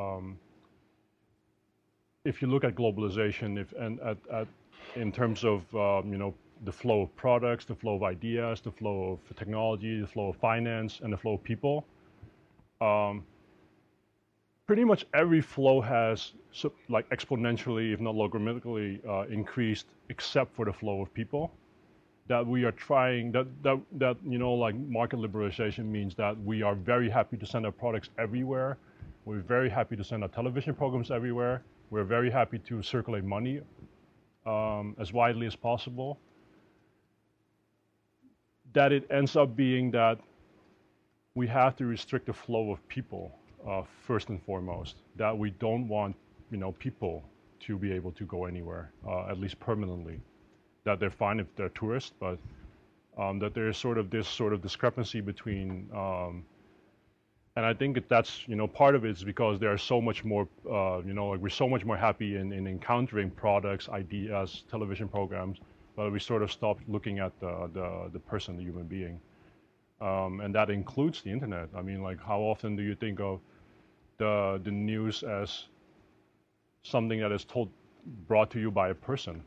if you look at globalization, in terms of the flow of products, the flow of ideas, the flow of technology, the flow of finance, and the flow of people, pretty much every flow has like exponentially, if not logarithmically, increased, except for the flow of people. That we are trying, that like market liberalization means that we are very happy to send our products everywhere. We're very happy to send our television programs everywhere. We're very happy to circulate money as widely as possible. That it ends up being that we have to restrict the flow of people first and foremost. That we don't want people to be able to go anywhere, at least permanently. That they're fine if they're tourists, but that there's this discrepancy between, and I think that's part of it is because there are so much more, like we're so much more happy in encountering products, ideas, television programs, but we sort of stopped looking at the person, the human being, and that includes the internet. I mean, like how often do you think of the news as something that is brought to you by a person?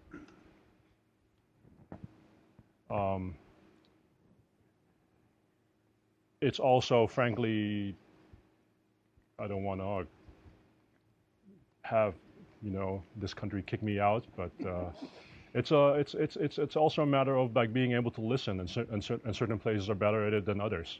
It's also, frankly, I don't want to have this country kick me out, but it's also a matter of like being able to listen, and certain places are better at it than others.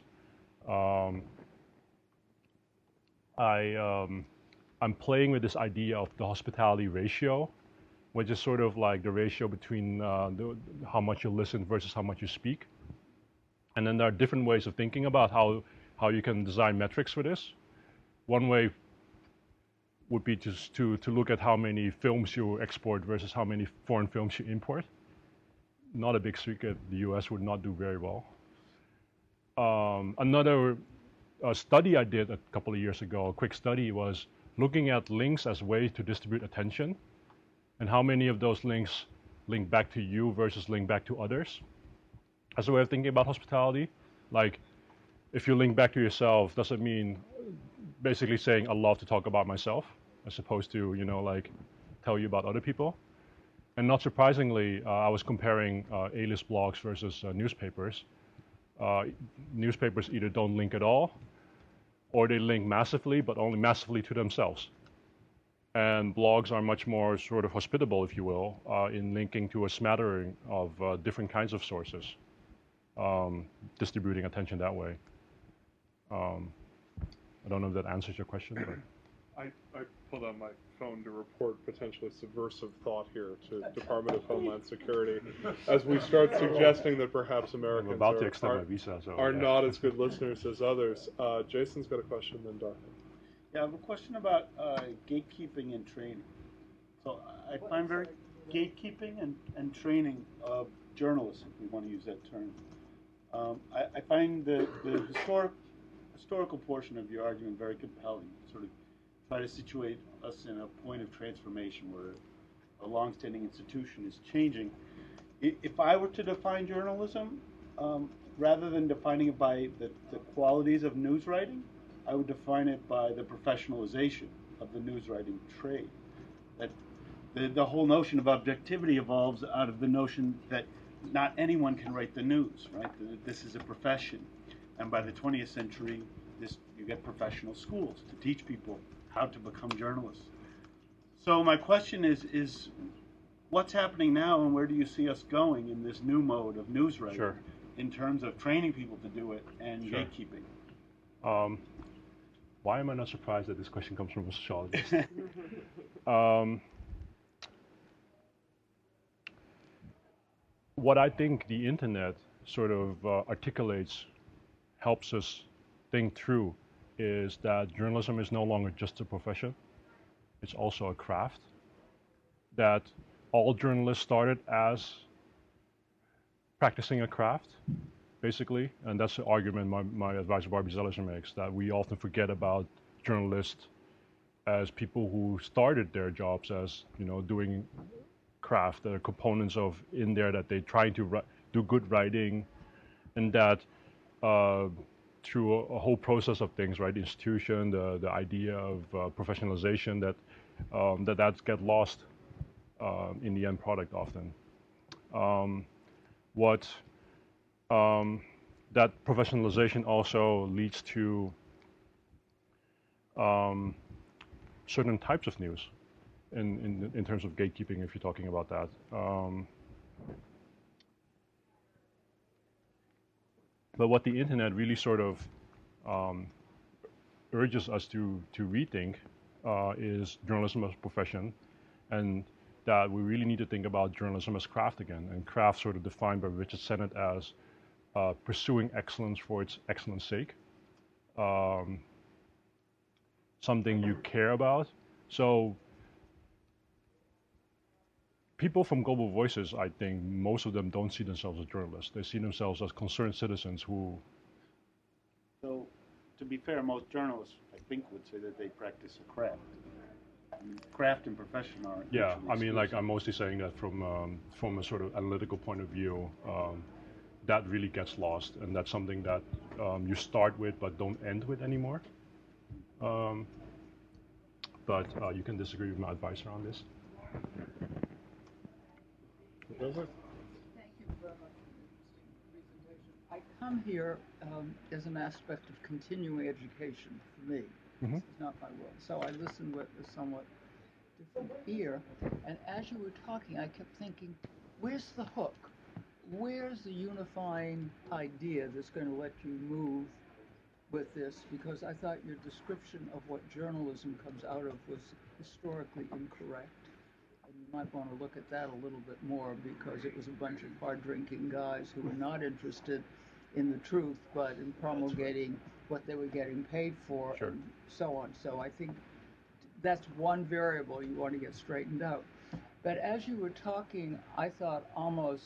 I'm playing with this idea of the hospitality ratio, which is sort of like the ratio between how much you listen versus how much you speak. And then there are different ways of thinking about how you can design metrics for this. One way would be just to look at how many films you export versus how many foreign films you import. Not a big secret, the US would not do very well. Another study I did a couple of years ago, a quick study, was looking at links as ways to distribute attention, and how many of those links link back to you versus link back to others. As a way of thinking about hospitality, like if you link back to yourself, does it mean basically saying I love to talk about myself, as opposed to like tell you about other people? And not surprisingly, I was comparing A-list blogs versus newspapers. Newspapers either don't link at all, or they link massively, but only massively to themselves. And blogs are much more sort of hospitable, if you will, in linking to a smattering of different kinds of sources, distributing attention that way. I don't know if that answers your question. But I pulled out my phone to report potentially subversive thought here to Department of Homeland Security, as we start suggesting that perhaps Americans about to extend my visa, so, are not as good listeners as others. Jason's got a question, then Dorothy. Yeah, I have a question about gatekeeping and training. So I find gatekeeping and training of journalists, if we want to use that term. I find the historical portion of your argument very compelling. Sort of try to situate us in a point of transformation where a long-standing institution is changing. If I were to define journalism, rather than defining it by the qualities of news writing, I would define it by the professionalization of the news writing trade. That the whole notion of objectivity evolves out of the notion that not anyone can write the news, right? This is a profession. And by the 20th century, you get professional schools to teach people how to become journalists. So my question is what's happening now, and where do you see us going in this new mode of news writing? Sure. In terms of training people to do it and Sure. gatekeeping? Why am I not surprised that this question comes from a sociologist? What I think the internet sort of articulates, helps us think through, is that journalism is no longer just a profession. It's also a craft. That all journalists started as practicing a craft, basically, and that's the argument my advisor Barbie Zelliser makes, that we often forget about journalists as people who started their jobs as, doing craft. There are components in there that they try to do good writing, and that through a whole process of things, right? The institution, the idea of professionalization that get lost in the end product often. What that professionalization also leads to certain types of news in terms of gatekeeping, if you're talking about that. But what the internet really sort of urges us to rethink is journalism as a profession, and that we really need to think about journalism as craft again, and craft sort of defined by Richard Sennett as pursuing excellence for its excellence sake, something you care about. So people from Global Voices, I think most of them don't see themselves as journalists. They see themselves as concerned citizens who... So, to be fair, most journalists, I think, would say that they practice a craft. I mean, craft and profession are... Yeah, I mean, like, I'm mostly saying that from a sort of analytical point of view, that really gets lost, and that's something that you start with but don't end with anymore. But you can disagree with my advice around this. Thank you very much for an interesting presentation. I come here as an aspect of continuing education for me. Mm-hmm. This is not my world. So I listened with a somewhat different ear. And as you were talking, I kept thinking, where's the hook? Where's the unifying idea that's going to let you move with this? Because I thought your description of what journalism comes out of was historically incorrect. And you might want to look at that a little bit more, because it was a bunch of hard-drinking guys who were not interested in the truth, but in promulgating what they were getting paid for, Sure. and so on. So I think that's one variable you want to get straightened out. But as you were talking, I thought almost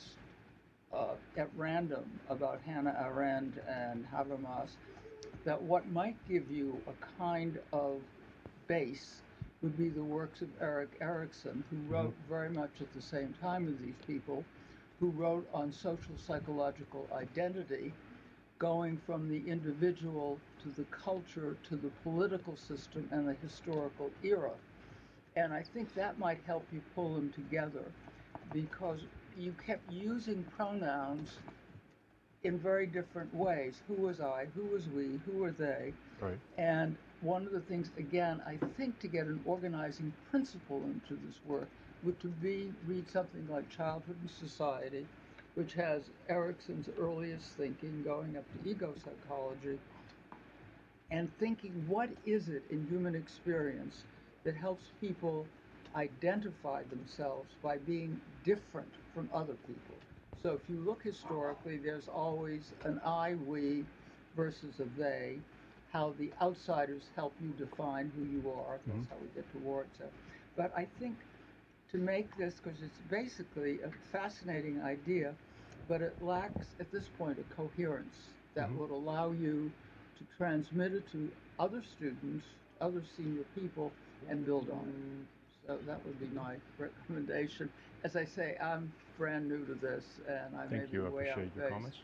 at random about Hannah Arendt and Habermas, that what might give you a kind of base would be the works of Erik Erikson, who wrote very much at the same time as these people, who wrote on social psychological identity, going from the individual to the culture to the political system and the historical era. And I think that might help you pull them together, because you kept using pronouns in very different ways. Who was I? Who was we? Who were they? Right. And one of the things, again, I think to get an organizing principle into this work would to read something like Childhood and Society, which has Erikson's earliest thinking going up to ego psychology, and thinking, what is it in human experience that helps people identify themselves by being different from other people? So if you look historically, there's always an I, we versus a they, how the outsiders help you define who you are. That's how we get towards it. But I think to make this, because it's basically a fascinating idea, but it lacks, at this point, a coherence that would allow you to transmit it to other students, other senior people, and build on it. So that would be my recommendation. As I say, I'm brand new to this, and I may Thank be you. I way out appreciate of your base. comments.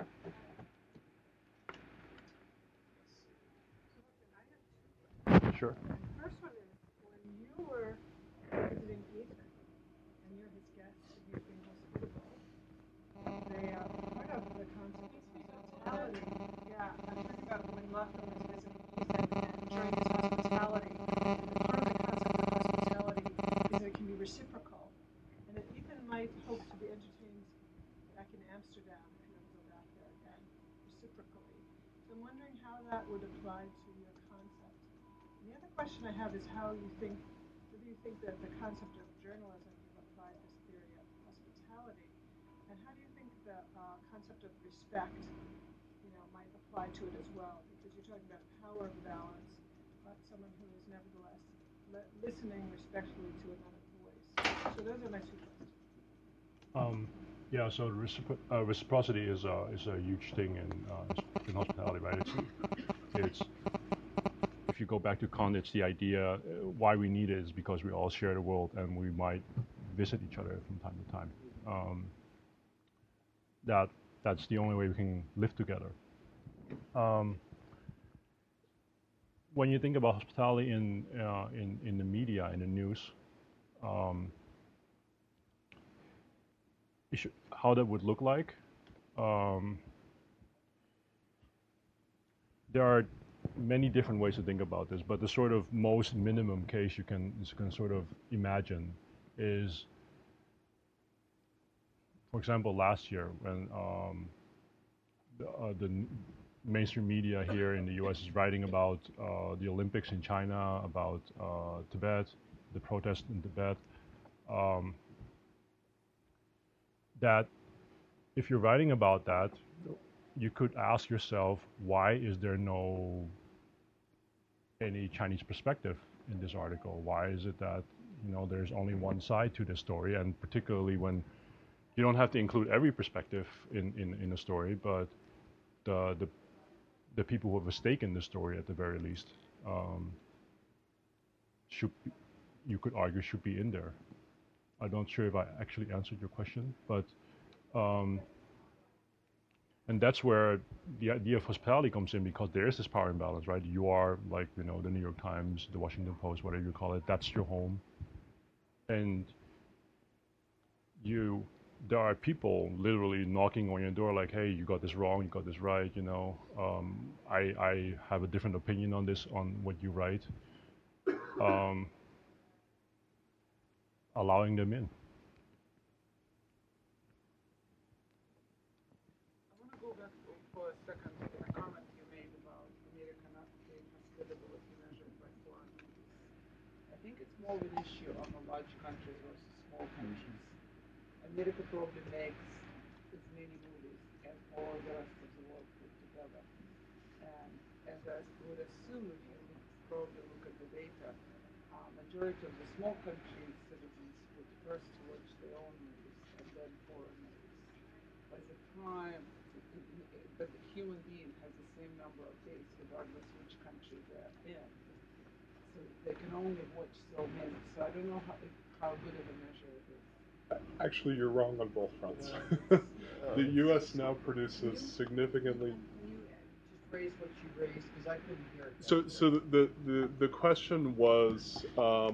Sure. First one is, when you were visiting Ethan, and you're his guest, and you've been hospitable, part of the concept of hospitality, I'm talking about when Lachlan was visiting Ethan and during his hospitality, part of the concept of hospitality is that it can be reciprocal, and that Ethan might hope to be entertained back in Amsterdam, if you ever go back there again, reciprocally. So I'm wondering how that would apply to your concept. The other question I have is whether you think that the concept of journalism applied this theory of hospitality, and how do you think the concept of respect, might apply to it as well? Because you're talking about power balance, but someone who is nevertheless listening respectfully to another voice. So those are my two questions. Yeah, so reciprocity is a huge thing in hospitality, right? It's if you go back to Kant, it's the idea why we need it is because we all share the world and we might visit each other from time to time. That's the only way we can live together. When you think about hospitality in the media, in the news, um, how that would look like. Um, there are many different ways to think about this, but the sort of most minimum case you can sort of imagine is, for example, last year when the mainstream media here in the U.S. is writing about the Olympics in China, about Tibet, the protests in Tibet. That if you're writing about that, you could ask yourself, why is there no any Chinese perspective in this article? Why is it that there's only one side to the story, and particularly when you don't have to include every perspective in a story, but the people who have a stake in the story at the very least you could argue should be in there. I'm not sure if I actually answered your question, but and that's where the idea of hospitality comes in, because there is this power imbalance, right? You are like, the New York Times, the Washington Post, whatever you call it, that's your home. And there are people literally knocking on your door like, hey, you got this wrong, you got this right, I have a different opinion on this, on what you write. Allowing them in. I want to go back for a second to the comment you made about America not being hospitability measured by foreign movies. I think it's more of an issue on the large countries versus small countries. America probably makes as many movies as all the rest of the world put together. And as I would assume, if you probably look at the data, majority of the small countries' citizens would first watch their own movies and then foreign movies. By the time, but the human being has the same number of days regardless which country they're in. So they can only watch so many. So I don't know how good of a measure it is. Actually, you're wrong on both fronts. The U.S. now produces significantly. Can you just raise what you raised, because I couldn't hear it. So the question was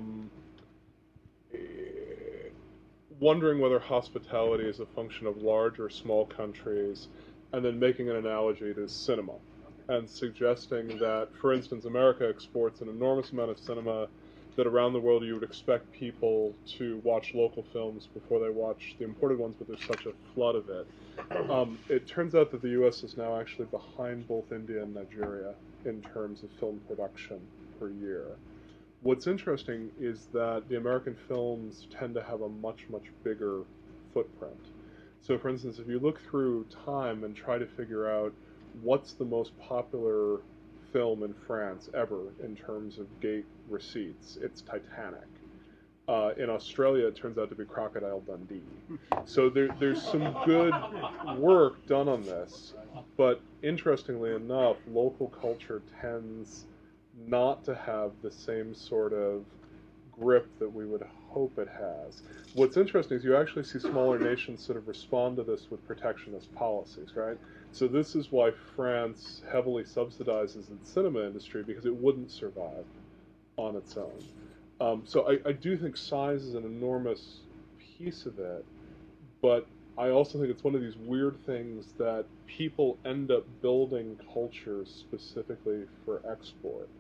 wondering whether hospitality is a function of large or small countries, and then making an analogy to cinema, and suggesting that, for instance, America exports an enormous amount of cinema, that around the world you would expect people to watch local films before they watch the imported ones, but there's such a flood of it. It turns out that the U.S. is now actually behind both India and Nigeria in terms of film production per year. What's interesting is that the American films tend to have a much, much bigger footprint. So, for instance, if you look through time and try to figure out what's the most popular film in France ever in terms of gate receipts, it's Titanic. In Australia, it turns out to be Crocodile Dundee. So there's some good work done on this, but interestingly enough, local culture tends not to have the same sort of grip that we would hope it has. What's interesting is you actually see smaller nations sort of respond to this with protectionist policies, right? So this is why France heavily subsidizes its cinema industry, because it wouldn't survive on its own. So I do think size is an enormous piece of it, but I also think it's one of these weird things that people end up building cultures specifically for export.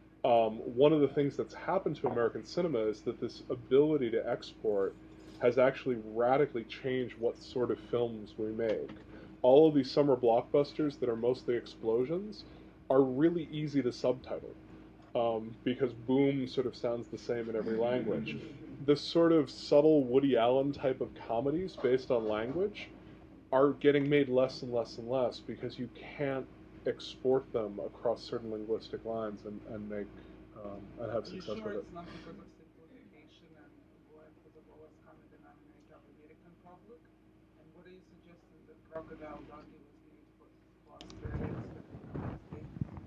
One of the things that's happened to American cinema is that this ability to export has actually radically changed what sort of films we make. All of these summer blockbusters that are mostly explosions are really easy to subtitle, because boom sort of sounds the same in every language. The sort of subtle Woody Allen type of comedies based on language are getting made less and less and less, because you can't export them across certain linguistic lines and make and have success with it. Are you sure it's not because of simplification and going for the lowest common denominator of American public? And what are you suggesting that Crocodile Dundee was made for Australia instead of the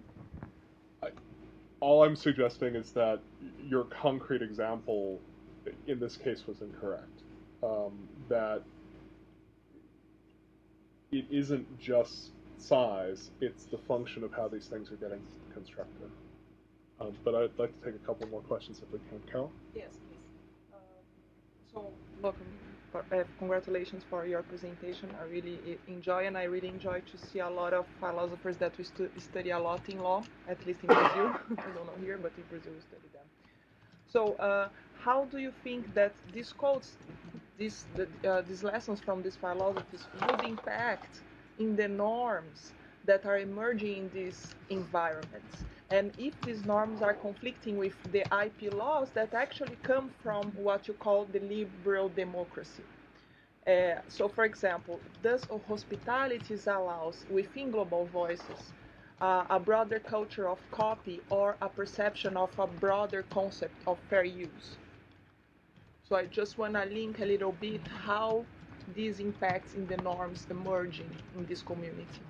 United States? All I'm suggesting is that your concrete example in this case was incorrect. That it isn't just size, it's the function of how these things are getting constructed. But I'd like to take a couple more questions if we can. Carol? Yes, please. So, look, congratulations for your presentation. I really enjoy, and I really enjoy to see a lot of philosophers that we study a lot in law, at least in Brazil. I don't know here, but in Brazil we study them. So, how do you think that these quotes, these lessons from these philosophers would impact in the norms that are emerging in these environments? And if these norms are conflicting with the IP laws that actually come from what you call the liberal democracy. So, for example, does hospitality allows within Global Voices a broader culture of copy or a perception of a broader concept of fair use? So I just want to link a little bit how these impacts in the norms emerging in this community.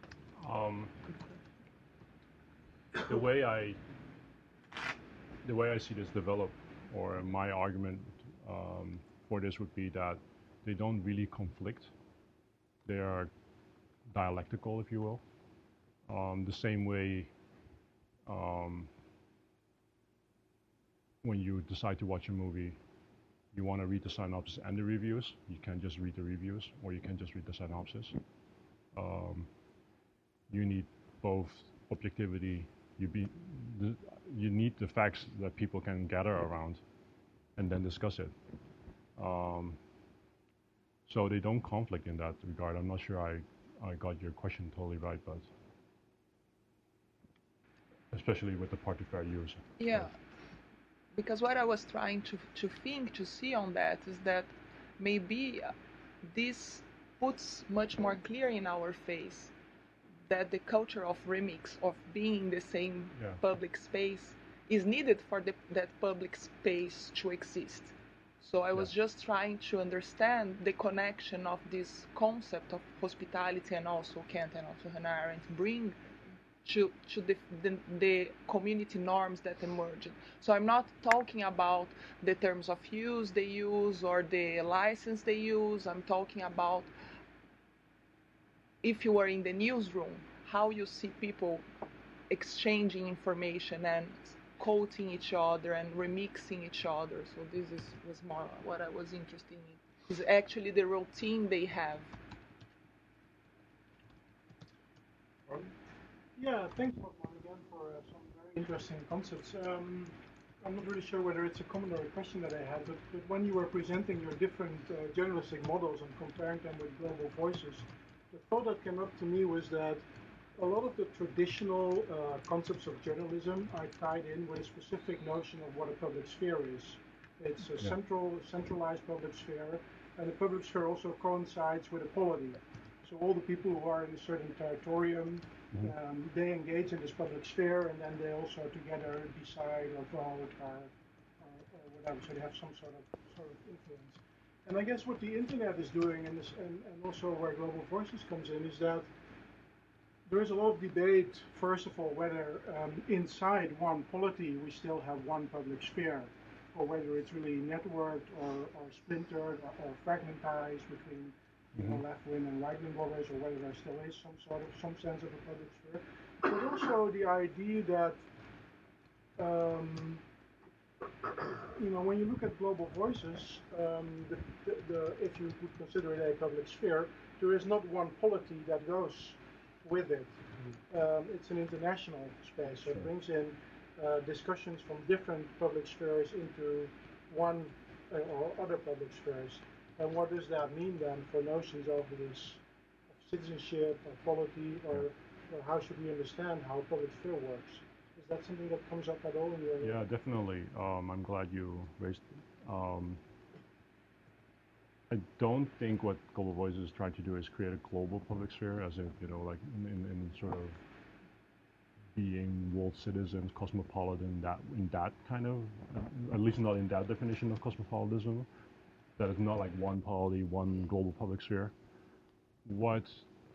The way I see this develop, or my argument for this would be that they don't really conflict. They are dialectical, if you will. The same way when you decide to watch a movie, you want to read the synopsis and the reviews. You can't just read the reviews, or you can just read the synopsis. You need both objectivity. You need the facts that people can gather around and then discuss it. So they don't conflict in that regard. I'm not sure I got your question totally right, but especially with the party fair use. Yeah, because what I was trying to see on that is that maybe this puts much more clear in our face that the culture of remix, of being in the same public space, is needed for that public space to exist. So I was just trying to understand the connection of this concept of hospitality and also Kant and also Hannah Arendt bring to the community norms that emerged. So I'm not talking about the terms of use they use or the license they use. I'm talking about, if you were in the newsroom, how you see people exchanging information and quoting each other and remixing each other. So this was more what I was interested in. Is actually the routine they have. Yeah, thanks, Bogdan, again for some very interesting concepts. I'm not really sure whether it's a comment or a question that I had, but when you were presenting your different journalistic models and comparing them with Global Voices, the thought that came up to me was that a lot of the traditional concepts of journalism are tied in with a specific notion of what a public sphere is. It's a centralized public sphere, and the public sphere also coincides with a polity. So all the people who are in a certain territorium, they engage in this public sphere, and then they also together decide or vote or whatever. So they have some sort of influence. And I guess what the internet is doing, and also where Global Voices comes in, is that there is a lot of debate, first of all, whether inside one polity we still have one public sphere, or whether it's really networked or splintered or fragmentized between left-wing and right-wing bloggers, or whether there still is some sense of a public sphere. But also the idea that when you look at Global Voices, if you would consider it a public sphere, there is not one polity that goes with it. It's an international space, so it brings in discussions from different public spheres into one or other public spheres. And what does that mean then for notions of this citizenship or polity, or how should we understand how a public sphere works? Is that something that comes up at all in your? Yeah, definitely. I'm glad you raised it. I don't think what Global Voices is trying to do is create a global public sphere, as if, like in sort of being world citizens, cosmopolitan, in that kind of, at least not in that definition of cosmopolitanism, that it's not like one polity, one global public sphere. What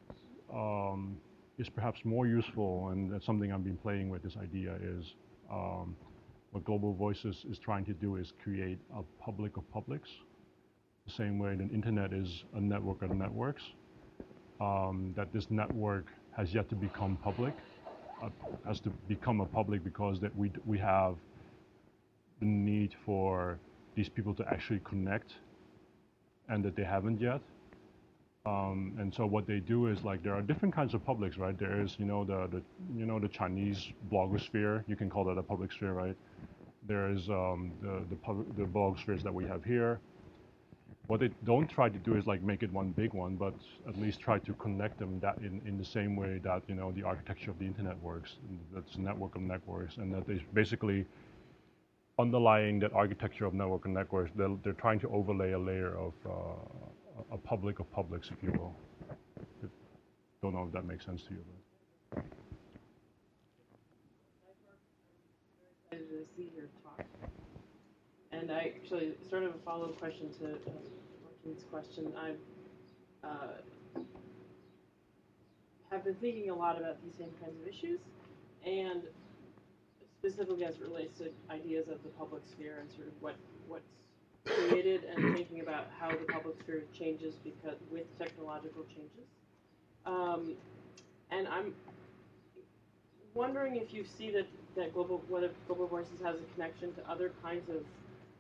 is perhaps more useful, and that's something I've been playing with, this idea is what Global Voices is trying to do is create a public of publics, the same way the internet is a network of networks, that this network has yet to become public. Has to become a public because that we have the need for these people to actually connect, and that they haven't yet. And so what they do is like there are different kinds of publics, right? There is the Chinese blogosphere. You can call that a public sphere, right? There is the blogospheres that we have here. What they don't try to do is like make it one big one, but at least try to connect them that in the same way that the architecture of the internet works. That's a network of networks, and that they basically underlying that architecture of network and networks, they're trying to overlay a layer of a public of publics, if you will. Don't know if that makes sense to you. But. Excited to see your talk. And I actually sort of a follow-up question to Martin's question. I have been thinking a lot about these same kinds of issues, and specifically as it relates to ideas of the public sphere and sort of what's created, and thinking about how the public sphere changes because with technological changes. And I'm wondering if you see that whether Global Voices has a connection to other kinds of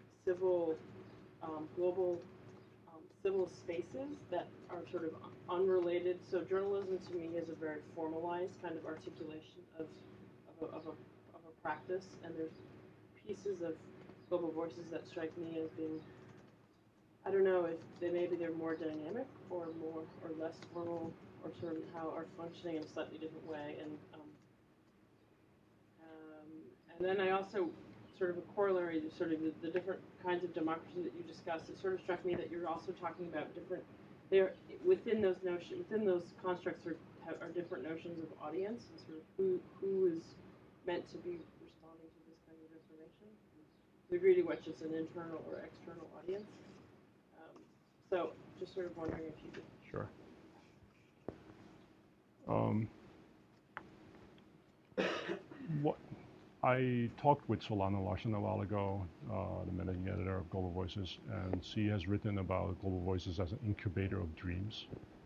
global civil spaces that are sort of unrelated. So journalism to me is a very formalized kind of articulation of a practice, and there's pieces of Global Voices that strike me as being, I don't know if they're more dynamic or more or less formal, or sort of how are functioning in a slightly different way. And then I also sort of a corollary to sort of the different kinds of democracy that you discussed. It sort of struck me that you're also talking about within those constructs are different notions of audience, and sort of who is meant to be responding to this kind of information, the degree to which it's an internal or external audience. So just sort of wondering if you could. Sure. What I talked with Solana Larsen a while ago, the managing editor of Global Voices, and she has written about Global Voices as an incubator of dreams.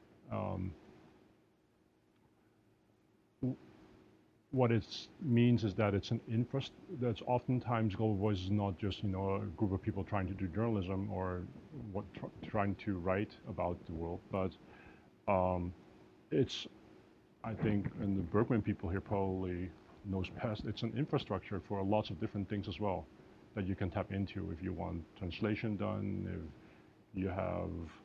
What it means is that it's an that's oftentimes Global Voices is not just a group of people trying to do journalism or trying to write about the world, but it's, I think, and the Berkman people here probably knows best, it's an infrastructure for lots of different things as well that you can tap into if you want translation done, if you have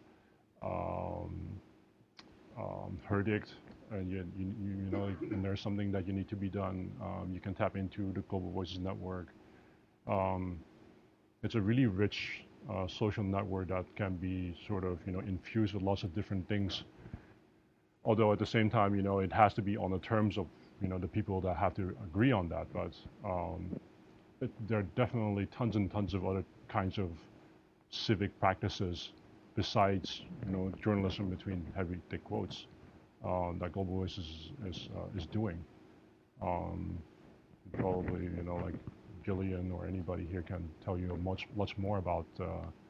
Herdict, and and there's something that you need to be done, you can tap into the Global Voices network. It's a really rich social network that can be sort of infused with lots of different things. Although at the same time, it has to be on the terms of the people that have to agree on that. But there are definitely tons and tons of other kinds of civic practices besides journalism between heavy thick quotes that Global Voices is doing. Probably like Gillian or anybody here can tell you much more about